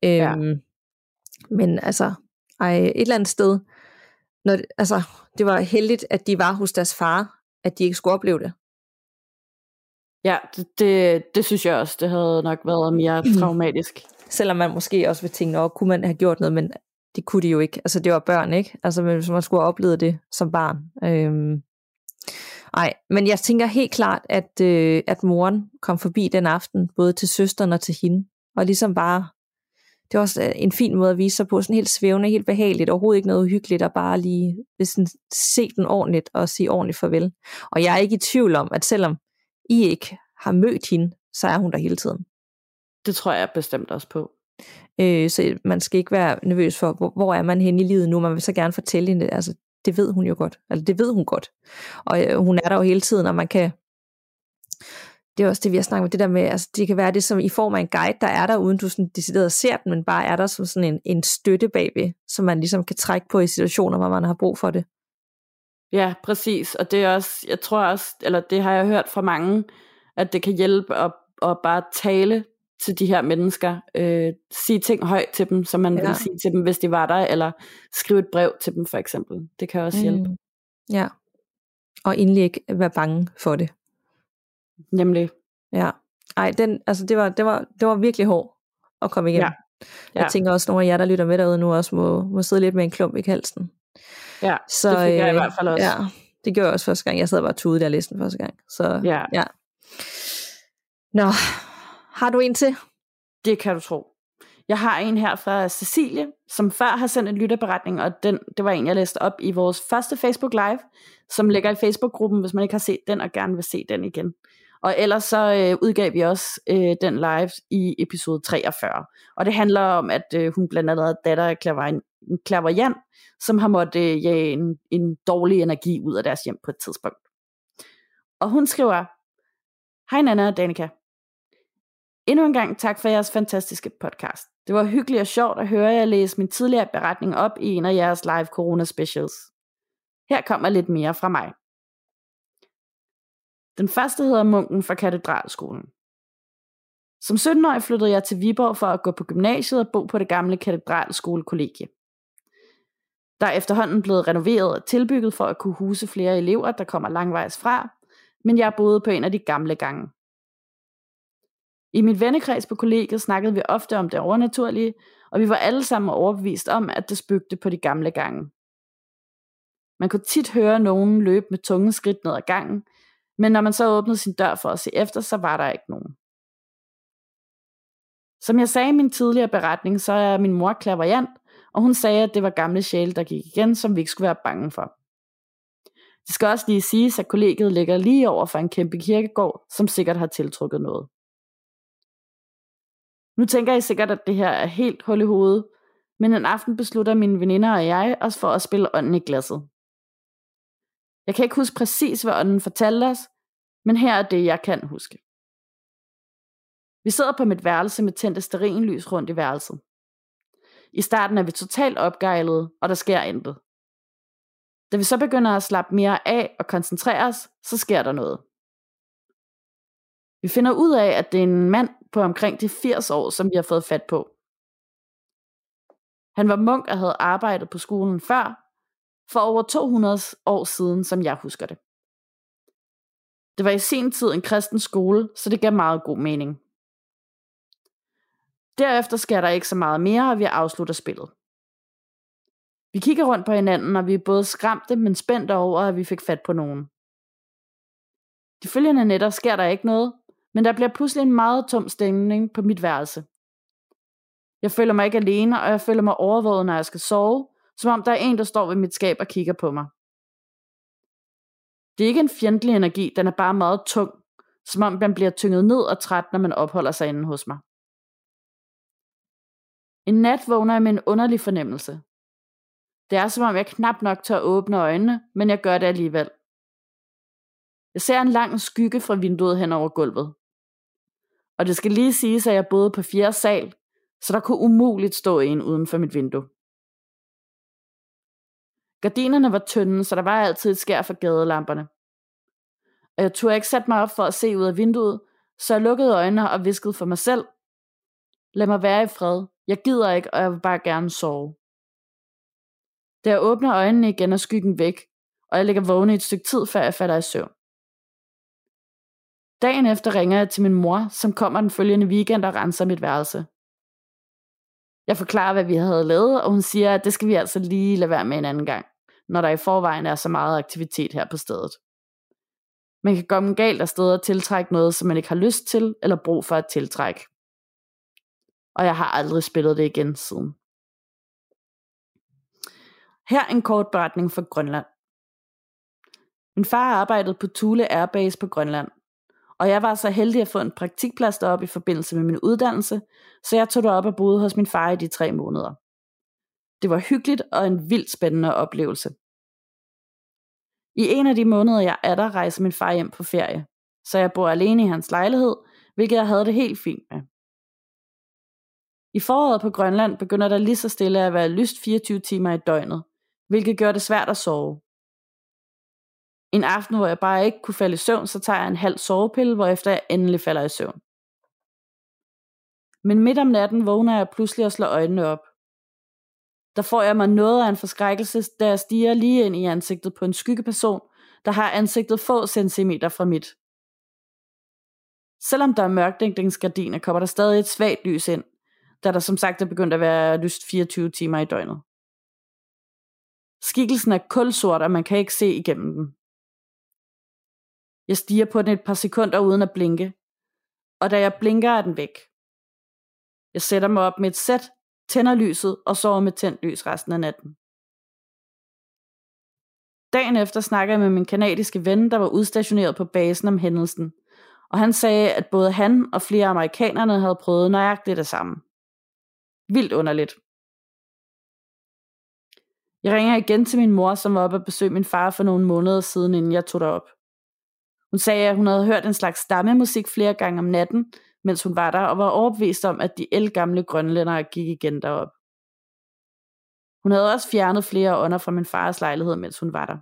Men altså, et eller andet sted, det var heldigt, at de var hos deres far, at de ikke skulle opleve det. Ja, det synes jeg også. Det havde nok været mere traumatisk. Selvom man måske også vil tænke, kunne man have gjort noget, men det kunne de jo ikke. Altså, det var børn, ikke? Altså, hvis man skulle have oplevet det som barn. Men jeg tænker helt klart, at moren kom forbi den aften, både til søsteren og til hende, og ligesom bare, det var også en fin måde at vise sig på, sådan helt svævende, helt behageligt, overhovedet ikke noget uhyggeligt, og bare lige sådan, se den ordentligt, og sige ordentligt farvel. Og jeg er ikke i tvivl om, at selvom I ikke har mødt hende, så er hun der hele tiden. Det tror jeg bestemt også på. Så man skal ikke være nervøs for, hvor er man henne i livet nu, man vil så gerne fortælle hende, altså det ved hun jo godt, altså det ved hun godt, og hun er der jo hele tiden, og man kan, det er også det vi har snakket om, det der med, altså det kan være det som i form af en guide, der er der, uden du sådan decideret ser den, men bare er der som sådan en støtte bagved, som man ligesom kan trække på i situationer, hvor man har brug for det. Ja, præcis, og det er også, jeg tror også, eller det har jeg hørt fra mange, at det kan hjælpe at bare tale til de her mennesker, sige ting højt til dem, som man ville sige til dem, hvis de var der, eller skrive et brev til dem, for eksempel. Det kan også hjælpe. Ja, og endelig ikke være bange for det. Nemlig. Ja, det var virkelig hårdt at komme igennem. Ja. Jeg tænker også, nogle af jer, der lytter med derude nu, også må sidde lidt med en klump i halsen. Ja, så, det fik jeg i hvert fald også. Ja, det gjorde jeg også første gang. Jeg sad bare tude, da jeg læste den første gang. Så ja. Nå, har du en til? Det kan du tro. Jeg har en her fra Cecilie, som før har sendt en lytterberetning, og det var en, jeg læste op i vores første Facebook Live, som ligger i Facebook-gruppen, hvis man ikke har set den og gerne vil se den igen. Og ellers så udgav vi også den live i episode 43. Og det handler om, at hun blandt andet er datter af Clairvoyant, som har måttet jage en dårlig energi ud af deres hjem på et tidspunkt. Og hun skriver: Hej Nanna og Danika. Endnu en gang tak for jeres fantastiske podcast. Det var hyggeligt og sjovt at høre jer læse min tidligere beretning op i en af jeres live corona specials. Her kommer lidt mere fra mig. Den første hedder Munken fra Katedralskolen. Som 17-årig flyttede jeg til Viborg for at gå på gymnasiet og bo på det gamle Katedralskolekollegie. Der er efterhånden blevet renoveret og tilbygget for at kunne huse flere elever, der kommer langvejs fra, men jeg boede på en af de gamle gange. I min vennekreds på kollegiet snakkede vi ofte om det overnaturlige, og vi var alle sammen overbevist om, at det spøgte på de gamle gange. Man kunne tit høre nogen løbe med tunge skridt ned ad gangen, men når man så åbnede sin dør for at se efter, så var der ikke nogen. Som jeg sagde i min tidligere beretning, så er min mor clairvoyant, og hun sagde, at det var gamle sjæle, der gik igen, som vi ikke skulle være bange for. Det skal også lige siges, at kollegiet ligger lige over for en kæmpe kirkegård, som sikkert har tiltrukket noget. Nu tænker I sikkert, at det her er helt hul i hovedet, men en aften beslutter mine veninder og jeg os for at spille ånden i glasset. Jeg kan ikke huske præcis, hvad ånden fortalte os, men her er det, jeg kan huske. Vi sidder på mit værelse med tændte stearinlys rundt i værelset. I starten er vi totalt opgejlede, og der sker intet. Da vi så begynder at slappe mere af og koncentrere os, så sker der noget. Vi finder ud af, at det er en mand på omkring de 80 år, som vi har fået fat på. Han var munk og havde arbejdet på skolen før, for over 200 år siden, som jeg husker det. Det var i sin tid en kristen skole, så det gav meget god mening. Derefter sker der ikke så meget mere, og vi afslutter spillet. Vi kigger rundt på hinanden, og vi er både skræmte, men spændte over, at vi fik fat på nogen. De følgende nætter sker der ikke noget, men der bliver pludselig en meget tom stemning på mit værelse. Jeg føler mig ikke alene, og jeg føler mig overvåget, når jeg skal sove, som om der er en, der står ved mit skab og kigger på mig. Det er ikke en fjendtlig energi, den er bare meget tung, som om den bliver tynget ned og træt, når man opholder sig inde hos mig. En nat vågner jeg med en underlig fornemmelse. Det er som om jeg knap nok tør åbne øjnene, men jeg gør det alligevel. Jeg ser en lang skygge fra vinduet hen over gulvet. Og det skal lige siges, at jeg boede på 4. sal, så der kunne umuligt stå en uden for mit vindue. Gardinerne var tynde, så der var altid et skær for gadelamperne. Og jeg turde ikke sætte mig op for at se ud af vinduet, så jeg lukkede øjnene og viskede for mig selv: lad mig være i fred, jeg gider ikke, og jeg vil bare gerne sove. Da jeg åbner øjnene igen, er skyggen væk, og jeg ligger vågen i et stykke tid, før jeg falder i søvn. Dagen efter ringer jeg til min mor, som kommer den følgende weekend og renser mit værelse. Jeg forklarer, hvad vi havde lavet, og hun siger, at det skal vi altså lige lade være med en anden gang, når der i forvejen er så meget aktivitet her på stedet. Man kan komme galt af sted og tiltrække noget, som man ikke har lyst til eller brug for at tiltrække. Og jeg har aldrig spillet det igen siden. Her en kort beretning fra Grønland. Min far arbejdede på Thule Airbase på Grønland, og jeg var så heldig at få en praktikplads deroppe i forbindelse med min uddannelse, så jeg tog derop og boede hos min far i de 3 måneder. Det var hyggeligt og en vildt spændende oplevelse. I en af de måneder, jeg er der, rejser min far hjem på ferie, så jeg bor alene i hans lejlighed, hvilket jeg havde det helt fint med. I foråret på Grønland begynder der lige så stille at være lyst 24 timer i døgnet, hvilket gør det svært at sove. En aften, hvor jeg bare ikke kunne falde i søvn, så tager jeg en halv sovepille, hvorefter jeg endelig falder i søvn. Men midt om natten vågner jeg pludselig og slår øjnene op. Der får jeg mig noget af en forskrækkelse, da jeg stiger lige ind i ansigtet på en skyggeperson, der har ansigtet få centimeter fra mit. Selvom der er mørkdækningsgardiner, kommer der stadig et svagt lys ind, da der som sagt er begyndt at være lyst 24 timer i døgnet. Skikkelsen er kulsort, og man kan ikke se igennem den. Jeg stiger på den et par sekunder uden at blinke, og da jeg blinker, er den væk. Jeg sætter mig op med et sæt, tænder lyset og sover med tændt lys resten af natten. Dagen efter snakker jeg med min kanadiske ven, der var udstationeret på basen om hændelsen, og han sagde, at både han og flere amerikanerne havde prøvet nøjagtigt det samme. Vildt underligt. Jeg ringer igen til min mor, som var oppe at besøge min far for nogle måneder siden, inden jeg tog derop. Hun sagde, at hun havde hørt en slags stammemusik flere gange om natten, mens hun var der, og var overbevist om, at de ældgamle grønlændere gik igen derop. Hun havde også fjernet flere ånder fra min fars lejlighed, mens hun var der.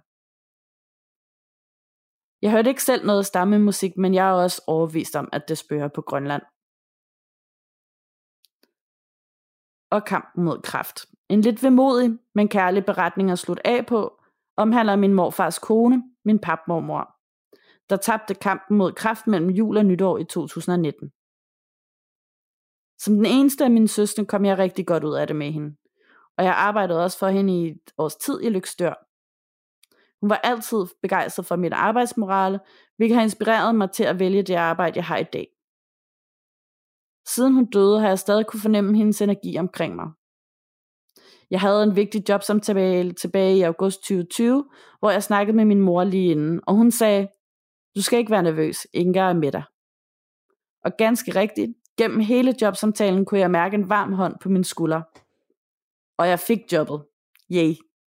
Jeg hørte ikke selv noget stammemusik, men jeg er også overbevist om, at det spøger på Grønland. og kampen mod kræft. En lidt vemodig, men kærlig beretning at slutte af på, omhandler min morfars kone, min papmormor, der tabte kampen mod kræft mellem jul og nytår i 2019. Som den eneste af mine søstre kom jeg rigtig godt ud af det med hende, og jeg arbejdede også for hende i et års tid i Løgstør. Hun var altid begejstret for mit arbejdsmorale, hvilket har inspireret mig til at vælge det arbejde, jeg har i dag. Siden hun døde, har jeg stadig kunne fornemme hendes energi omkring mig. Jeg havde en vigtig jobsamtale tilbage i august 2020, hvor jeg snakkede med min mor lige inden, og hun sagde, du skal ikke være nervøs, Inga er med dig. Og ganske rigtigt, gennem hele jobsamtalen kunne jeg mærke en varm hånd på min skulder. Og jeg fik jobbet. Yay.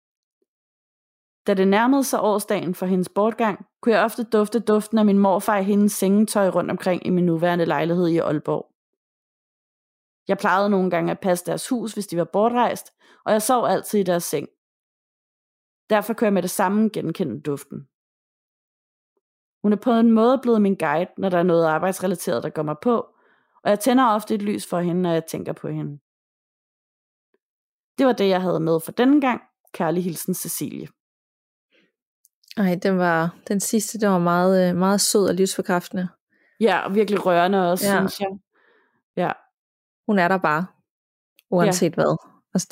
Da det nærmede sig årsdagen for hendes bortgang, kunne jeg ofte dufte duften af min morfar i hendes sengetøj rundt omkring i min nuværende lejlighed i Aalborg. Jeg plejede nogle gange at passe deres hus, hvis de var bortrejst, og jeg sov altid i deres seng. Derfor kunne jeg med det samme genkende duften. Hun er på en måde blevet min guide, når der er noget arbejdsrelateret, der går mig på, og jeg tænder ofte et lys for hende, når jeg tænker på hende. Det var det, jeg havde med for denne gang. Kærlig hilsen, Cecilie. Ej, den sidste, den var meget, meget sød og livsforkræftende. Ja, og virkelig rørende også, synes jeg. Ja. Hun er der bare, uanset hvad. Altså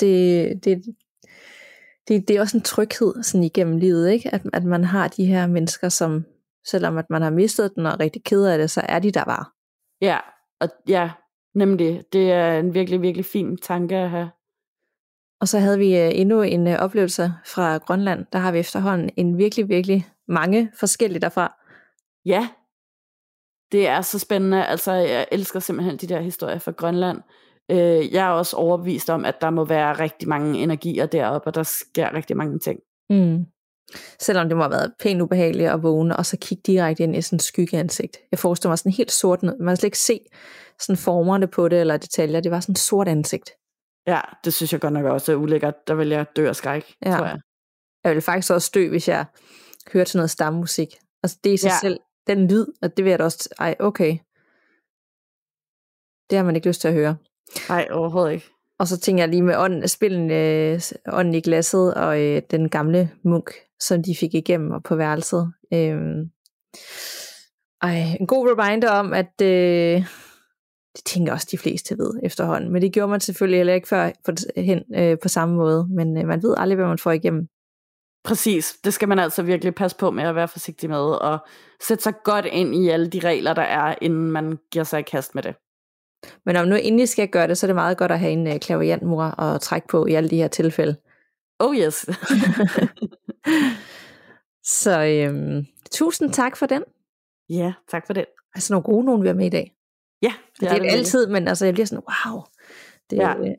det er også en tryghed sådan igennem livet, ikke? At man har de her mennesker, som selvom at man har mistet den og er rigtig ked af det, så er de der bare. Ja, og ja, nemlig. Det er en virkelig, virkelig fin tanke at have. Og så havde vi endnu en oplevelse fra Grønland. Der har vi efterhånden en virkelig, virkelig mange forskellige derfra. Ja, det er så spændende. Altså, jeg elsker simpelthen de der historier fra Grønland. Jeg er også overbevist om, at der må være rigtig mange energier deroppe, og der sker rigtig mange ting. Mm. Selvom det må have været pænt ubehageligt at vågne, og så kigge direkte ind i sådan en skyggeansigt. Jeg forestiller mig sådan helt sort ned. Man kan slet ikke se sådan formerne på det, eller detaljer. Det var sådan et sort ansigt. Ja, det synes jeg godt nok også er ulækkert. Der vil jeg dø af skræk, tror jeg. Jeg ville faktisk også dø, hvis jeg hørte sådan noget stammusik. Altså det i sig selv, den lyd, og det vil jeg da også, okay. Det har man ikke lyst til at høre. Nej, overhovedet ikke. Og så tænker jeg lige med ånden i glasset, og den gamle munk, som de fik igennem og på værelset. En god reminder om, at det tænker også de fleste ved efterhånden. Men det gjorde man selvfølgelig heller ikke hen på samme måde. Men man ved aldrig, hvad man får igennem. Præcis. Det skal man altså virkelig passe på med at være forsigtig med, og sætte sig godt ind i alle de regler, der er, inden man giver sig i kast med det. Men om nu endelig skal gøre det, så er det meget godt at have en clairvoyant-mor at trække på i alle de her tilfælde. Oh yes. Så tusind tak for den. Ja, tak for det. Altså nogle gode nogen, vi har med i dag. Ja, det er det altid, men altså jeg bliver sådan, wow. Det,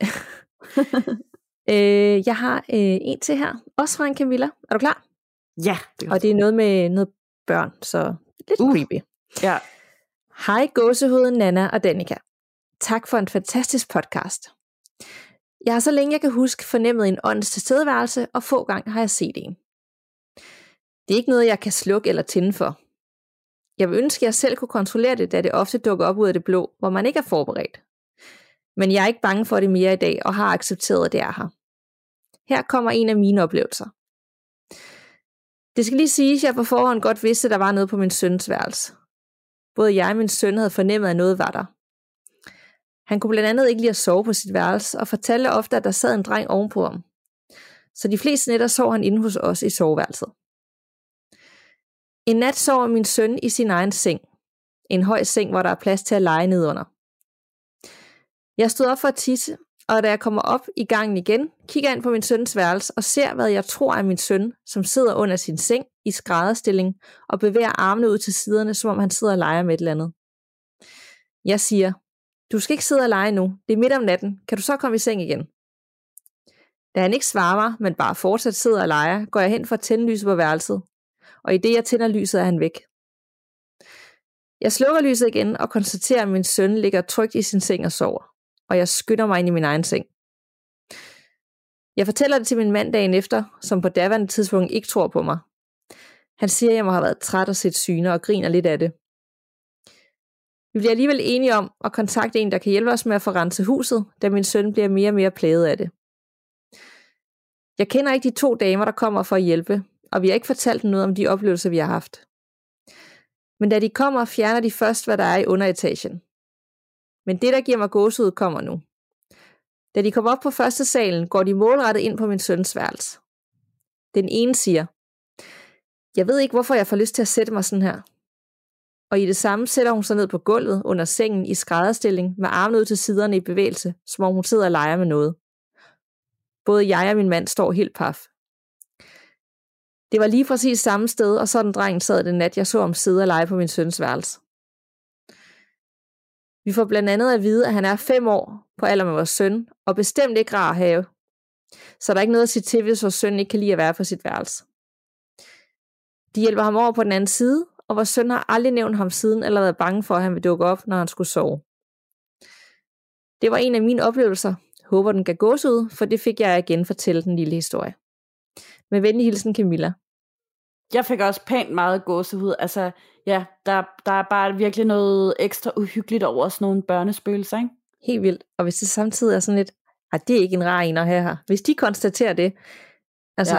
jeg har en til her, også fra en Camilla. Er du klar? Ja. Og det er noget med noget børn, så lidt creepy. Ja. Hej gåsehuden, Nana og Danika. Tak for en fantastisk podcast. Jeg har så længe jeg kan huske fornemmet en ånds tilstedeværelse, og få gange har jeg set en. Det er ikke noget, jeg kan slukke eller tænde for. Jeg vil ønske, at jeg selv kunne kontrollere det, da det ofte dukker op ud af det blå, hvor man ikke er forberedt. Men jeg er ikke bange for det mere i dag, og har accepteret, at det er her. Her kommer en af mine oplevelser. Det skal lige siges, at jeg på forhånd godt vidste, at der var noget på min søns værelse. Både jeg og min søn havde fornemmet, at noget var der. Han kunne blandt andet ikke lide at sove på sit værelse, og fortalte ofte, at der sad en dreng ovenpå ham. Så de fleste nætter sov han inde hos os i soveværelset. En nat sover min søn i sin egen seng. En høj seng, hvor der er plads til at lege nedunder. Jeg stod op for at tisse, og da jeg kommer op i gangen igen, kigger jeg ind på min søns værelse og ser, hvad jeg tror er min søn, som sidder under sin seng i skrædderstilling og bevæger armene ud til siderne, som om han sidder og leger med et eller andet. Jeg siger, du skal ikke sidde og lege nu, det er midt om natten, kan du så komme i seng igen? Da han ikke svarer mig, men bare fortsat sidder og leger, går jeg hen for at tænde lyset på værelset, og i det jeg tænder lyset er han væk. Jeg slukker lyset igen og konstaterer, at min søn ligger trygt i sin seng og sover, og jeg skynder mig ind i min egen seng. Jeg fortæller det til min mand dagen efter, som på daværende tidspunkt ikke tror på mig. Han siger, at jeg må have været træt og set syner og griner lidt af det. Vi bliver alligevel enige om at kontakte en, der kan hjælpe os med at få renset huset, da min søn bliver mere og mere plaget af det. Jeg kender ikke de 2 damer, der kommer for at hjælpe, og vi har ikke fortalt dem noget om de oplevelser, vi har haft. Men da de kommer, fjerner de først, hvad der er i underetagen. Men det, der giver mig gåsehud, kommer nu. Da de kommer op på første salen, går de målrettet ind på min søns værelse. Den ene siger, jeg ved ikke, hvorfor jeg får lyst til at sætte mig sådan her. Og i det samme sætter hun sig ned på gulvet under sengen i skrædderstilling med armene ud til siderne i bevægelse, som om hun sidder og leger med noget. Både jeg og min mand står helt paf. Det var lige præcis samme sted, og sådan drengen sad den nat, jeg så ham sidde og lege på min søns værelse. Vi får blandt andet at vide, at han er 5 år på alder med vores søn, og bestemt ikke rar at have. Så der er ikke noget at sige til, hvis vores søn ikke kan lide at være på sit værelse. De hjælper ham over på den anden side, og vores søn har aldrig nævnt ham siden, eller været bange for, at han vil dukke op, når han skulle sove. Det var en af mine oplevelser. Håber, den kan gås ud, for det fik jeg igen fortælle den lille historie. Med venlig hilsen, Camilla. Jeg fik også pænt meget gåsehud. Altså, ja, der er bare virkelig noget ekstra uhyggeligt over sådan nogle børnespøgelser, ikke? Helt vildt. Og hvis det samtidig er sådan lidt, at det er ikke en rar en at have her. Hvis de konstaterer det, altså,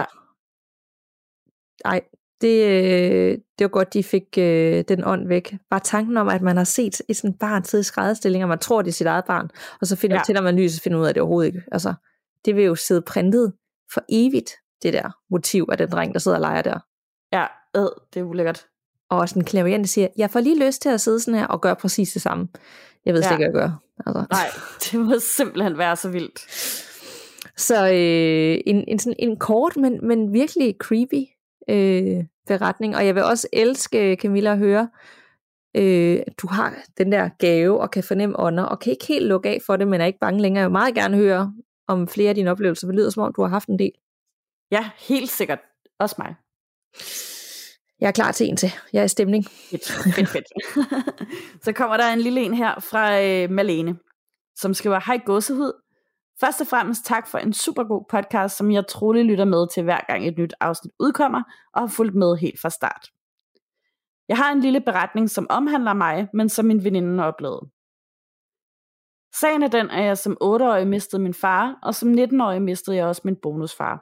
det var godt, de fik den ånd væk. Bare tanken om, at man har set et sådan barn sidde i skrædderstilling, og man tror, det er sit eget barn, og så finder tænder man lyset og finder ud af, at det overhovedet ikke. Altså, det vil jo sidde printet for evigt, det der motiv af den dreng, der sidder og leger der. Ja, det er ulækkert. Og også en klaverant, der siger, jeg får lige lyst til at sidde sådan her og gøre præcis det samme. Jeg ved slet ikke, hvad jeg gør. Altså. Nej, det må simpelthen være så vildt. Så en kort, men virkelig creepy beretning. Og jeg vil også elske, Camilla, at høre, du har den der gave og kan fornemme ånder, og kan ikke helt lukke af for det, men er ikke bange længere. Jeg vil meget gerne høre om flere af dine oplevelser. Det lyder som om, du har haft en del. Ja, helt sikkert. Også mig. Jeg er klar til en til. Jeg er i stemning. Fedt. Så kommer der en lille en her fra Malene, som skriver, hej gåsehud. Først og fremmest tak for en super god podcast, som jeg trolig lytter med til hver gang et nyt afsnit udkommer, og har fulgt med helt fra start. Jeg har en lille beretning, som omhandler mig, men som min veninde oplevede. Sagen er den, at jeg som 8-årig mistede min far, og som 19-årig mistede jeg også min bonusfar.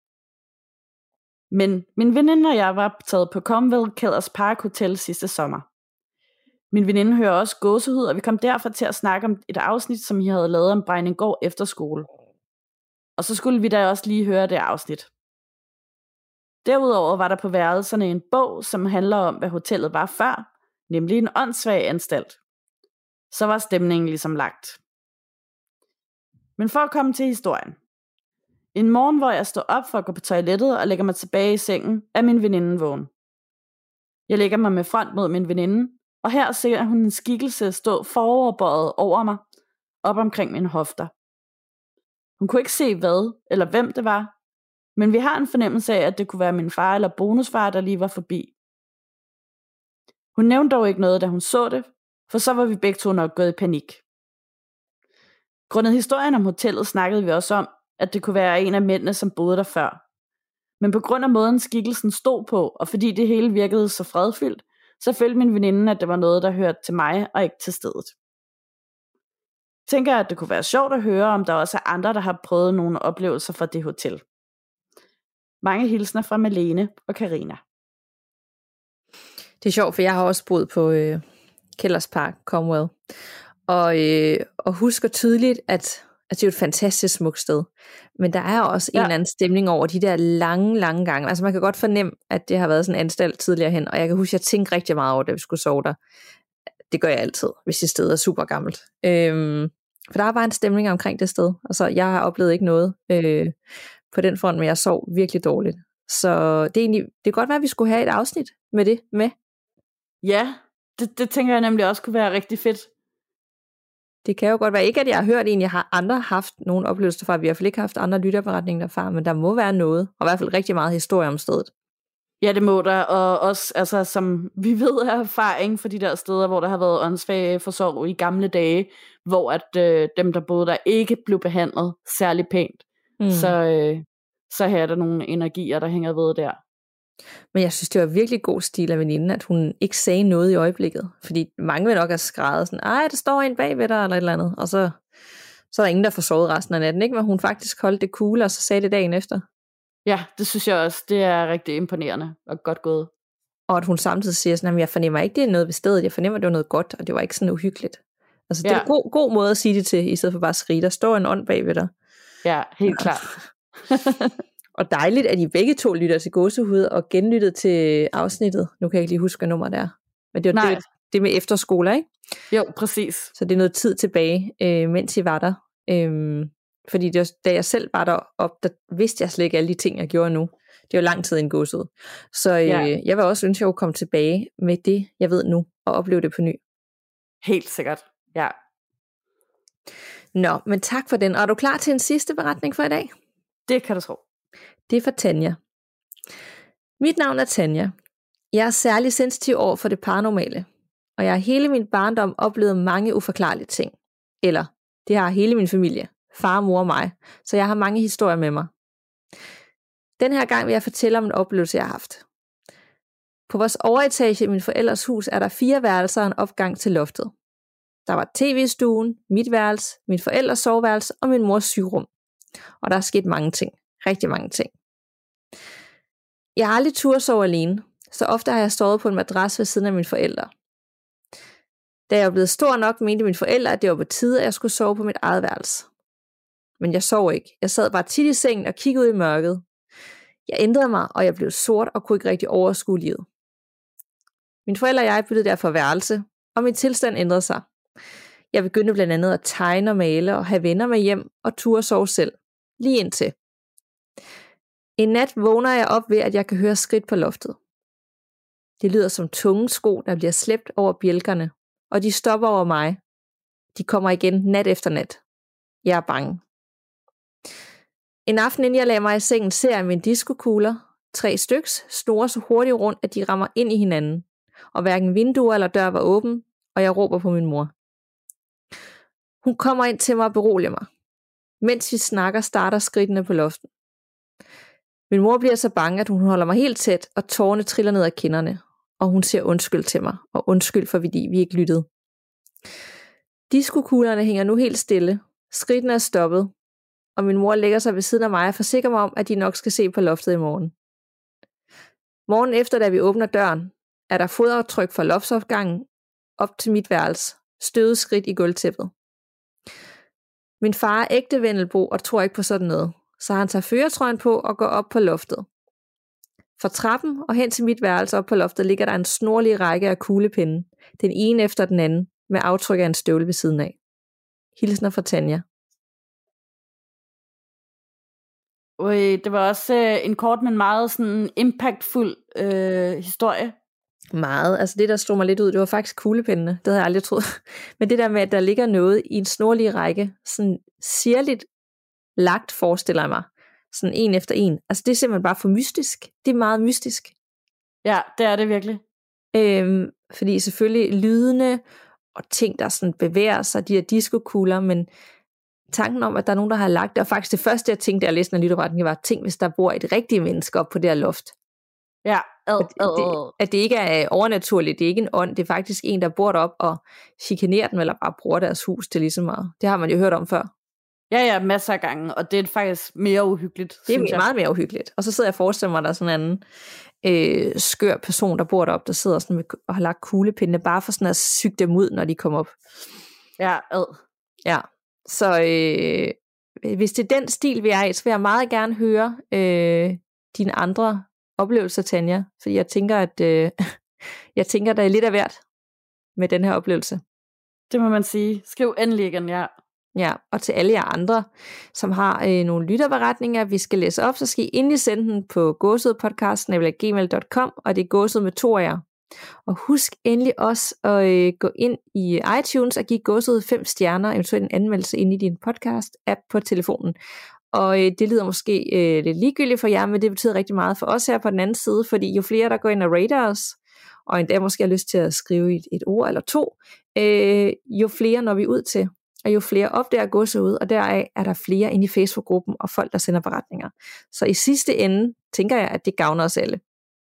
Men min veninde og jeg var taget på Commonwealth Kellers Park Hotel sidste sommer. Min veninde hører også gåsehud, og vi kom derfor til at snakke om et afsnit, som I havde lavet om Brejninggaard efter skole. Og så skulle vi da også lige høre det afsnit. Derudover var der på værelserne en bog, som handler om, hvad hotellet var før, nemlig en åndssvag anstalt. Så var stemningen ligesom lagt. Men for at komme til historien. En morgen, hvor jeg står op for at gå på toilettet og lægger mig tilbage i sengen, er min veninde vågen. Jeg lægger mig med front mod min veninde, og her ser hun en skikkelse stå foroverbøjet over mig, op omkring mine hofter. Hun kunne ikke se hvad eller hvem det var, men vi har en fornemmelse af, at det kunne være min far eller bonusfar, der lige var forbi. Hun nævnte dog ikke noget, da hun så det, for så var vi begge to nok gået i panik. Grundet historien om hotellet snakkede vi også om, at det kunne være en af mændene, som boede der før. Men på grund af måden skikkelsen stod på, og fordi det hele virkede så fredfyldt, så følte min veninde, at det var noget, der hørte til mig og ikke til stedet. Tænker, at det kunne være sjovt at høre, om der også er andre, der har prøvet nogle oplevelser fra det hotel. Mange hilsner fra Malene og Karina. Det er sjovt, for jeg har også boet på Kellers Park, Commonwealth, og husker tydeligt, at det er et fantastisk smukt sted. Men der er også en eller anden stemning over de der lange gange. Altså man kan godt fornemme, at det har været sådan en anstalt tidligere hen, og jeg kan huske, at jeg tænkte rigtig meget over, da vi skulle sove der. Det gør jeg altid, hvis det sted er super gammelt. For der er bare en stemning omkring det sted. Altså jeg har oplevet ikke noget på den front, men jeg sov virkelig dårligt. Så det kan godt være, at vi skulle have et afsnit med det med. Ja, det tænker jeg nemlig også kunne være rigtig fedt. Det kan jo godt være, ikke at jeg har hørt jeg har andre haft nogle oplevelser fra, vi har i hvert fald ikke haft andre lytterberetninger derfra, men der må være noget, og i hvert fald rigtig meget historie om stedet. Ja, det må der, og også, altså, som vi ved af erfaring for de der steder, hvor der har været åndssvage forsorg i gamle dage, hvor at dem, der boede der, ikke blev behandlet særlig pænt. Så her er der nogle energier, der hænger ved der. Men jeg synes, det var virkelig god stil af veninden, at hun ikke sagde noget i øjeblikket. Fordi mange vil nok have skrevet sådan, ej, der står en bag ved dig, eller et eller andet. Og så er der ingen, der får sovet resten af natten, ikke? Men hun faktisk holdt det cool, og så sagde det dagen efter. Ja, det synes jeg også, det er rigtig imponerende og godt gået. Og at hun samtidig siger sådan, at jeg fornemmer ikke, det er noget ved stedet, jeg fornemmer, det var noget godt, og det var ikke sådan uhyggeligt. Altså, det er en god måde at sige det til, i stedet for bare at skrige, der står en ånd bag ved dig. Ja, helt klart. Og dejligt, at I begge to lytter til Gåsehud og genlyttede til afsnittet. Nu kan jeg ikke lige huske, hvad nummer det er. Men det var det med efterskoler, ikke? Jo, præcis. Så det er noget tid tilbage, mens I var der. Fordi det var, da jeg selv var deroppe, der vidste jeg slet ikke alle de ting, jeg gjorde nu. Det var lang tid inden Gåsehud. Så jeg vil også ønske, at jeg kunne komme tilbage med det, jeg ved nu, og opleve det på ny. Helt sikkert, ja. Nå, men tak for den. Og er du klar til en sidste beretning for i dag? Det kan du tro. Det er fra Tanja. Mit navn er Tanja. Jeg er særlig sensitiv over for det paranormale, og jeg har hele min barndom oplevet mange uforklarlige ting. Eller, det har hele min familie, far, mor og mig, så jeg har mange historier med mig. Den her gang vil jeg fortælle om en oplevelse, jeg har haft. På vores overetage i min forældres hus er der 4 værelser og en opgang til loftet. Der var tv-stuen, mit værelse, min forældres soveværelse og min mors sygerum. Og der er sket mange ting. Rigtig mange ting. Jeg har aldrig turde sove alene, så ofte har jeg sovet på en madras ved siden af mine forældre. Da jeg var blevet stor nok, mente mine forældre, at det var på tide, at jeg skulle sove på mit eget værelse. Men jeg sov ikke. Jeg sad bare tit i sengen og kiggede ud i mørket. Jeg ændrede mig, og jeg blev sort og kunne ikke rigtig overskue livet. Mine forældre og jeg byttede derfor værelse, og min tilstand ændrede sig. Jeg begyndte blandt andet at tegne og male og have venner med hjem og turde sove selv. Lige indtil. En nat vågner jeg op ved, at jeg kan høre skridt på loftet. Det lyder som tunge sko, der bliver slæbt over bjælkerne, og de stopper over mig. De kommer igen nat efter nat. Jeg er bange. En aften, inden jeg lagde mig i sengen, ser jeg mine diskokugler, 3 styks, snurrer så hurtigt rundt, at de rammer ind i hinanden, og hverken vinduer eller dør var åben, og jeg råber på min mor. Hun kommer ind til mig og beroliger mig. Mens vi snakker, starter skridtene på loftet. Min mor bliver så bange, at hun holder mig helt tæt, og tårerne triller ned ad kinderne, og hun siger undskyld til mig, og undskyld for fordi vi ikke lyttede. Diskokuglerne hænger nu helt stille, skridtene er stoppet, og min mor lægger sig ved siden af mig og forsikrer mig om, at de nok skal se på loftet i morgen. Morgen efter, da vi åbner døren, er der fodaftryk fra loftsopgangen op til mit værelse, støvet skridt i gulvtæppet. Min far er ægte Vendelbo og tror ikke på sådan noget, så han tager førertrøjen på og går op på loftet. Fra trappen og hen til mit værelse op på loftet ligger der en snorlig række af kuglepinde, den ene efter den anden, med aftryk af en støvle ved siden af. Hilsner fra Tanja. Det var også en kort, men meget sådan impactfuld historie. Meget. Altså det, der slog mig lidt ud, det var faktisk kuglepindene. Det havde jeg aldrig troet. Men det der med, at der ligger noget i en snorlig række, sådan sirligt lagt, forestiller jeg mig. Sådan en efter en. Altså det er simpelthen bare for mystisk. Det er meget mystisk. Ja, det er det virkelig. Fordi selvfølgelig lydene og ting, der sådan bevæger sig, de her diskokugler, men tanken om, at der er nogen, der har lagt det, og faktisk det første, jeg tænkte, da jeg læste den lytopretning, var, tænk, hvis der bor et rigtigt menneske op på det her loft. Ja, at det ikke er overnaturligt, det er ikke en ånd, det er faktisk en, der bor derop og chikanerer dem, eller bare bruger deres hus til ligesom at, det har man jo hørt om før. Ja, masser af gange, og det er faktisk mere uhyggeligt. Det er meget mere uhyggeligt. Og så sidder jeg og forestiller mig, at der er sådan en skør person, der bor deroppe, der sidder sådan og har lagt kuglepinde, bare for sådan at syge dem ud, når de kommer op. Ja, Ja, så hvis det er den stil, vi er i, så vil jeg meget gerne høre dine andre oplevelser, Tanja. Fordi jeg tænker, at der er lidt af hvert med den her oplevelse. Det må man sige. Skriv endelig igen, ja. Ja, og til alle jer andre, som har nogle lytterberetninger, vi skal læse op, så skal I endelig sende den på gåsehudpodcast@gmail.com, og det er gåsehud med 2 af jer. Og husk endelig også at gå ind i iTunes og give Gåsehud 5 stjerner, eventuelt en anmeldelse ind i din podcast-app på telefonen. Og det lyder måske lidt ligegyldigt for jer, men det betyder rigtig meget for os her på den anden side, fordi jo flere, der går ind og rater os, og endda måske har lyst til at skrive et ord eller 2, jo flere når vi ud til. Og jo flere opdager Gåsehud, og deraf er der flere inde i Facebook-gruppen og folk, der sender beretninger. Så i sidste ende tænker jeg, at det gavner os alle.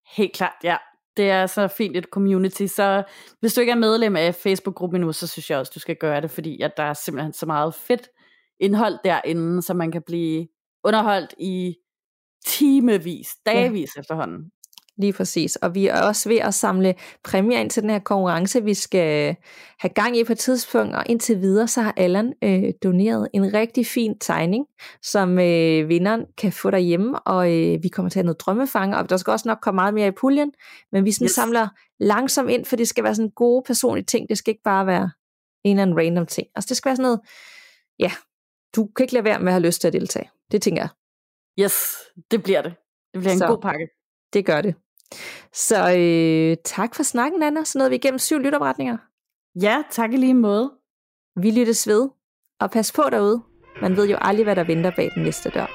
Helt klart, ja. Det er så fint et community, så hvis du ikke er medlem af Facebook-gruppen nu, så synes jeg også, du skal gøre det, fordi at der er simpelthen så meget fedt indhold derinde, så man kan blive underholdt i timevis, dagevis efterhånden. Lige præcis, og vi er også ved at samle præmier ind til den her konkurrence, vi skal have gang i på et tidspunkt, og indtil videre, så har Allan doneret en rigtig fin tegning, som vinderen kan få derhjemme, og vi kommer til at have noget drømmefanger, og der skal også nok komme meget mere i puljen, men vi sådan samler langsomt ind, for det skal være sådan gode personlige ting, det skal ikke bare være en eller anden random ting, altså det skal være sådan noget, ja, du kan ikke lade være med at have lyst til at deltage, det tænker jeg. Yes, det bliver det. Det bliver en god pakke. Det gør det. Så tak for snakken, Anna. Så nåede vi igennem 7 lytopretninger. Ja, tak i lige måde. Vi lyttes ved. Og pas på derude. Man ved jo aldrig, hvad der venter bag den næste dør.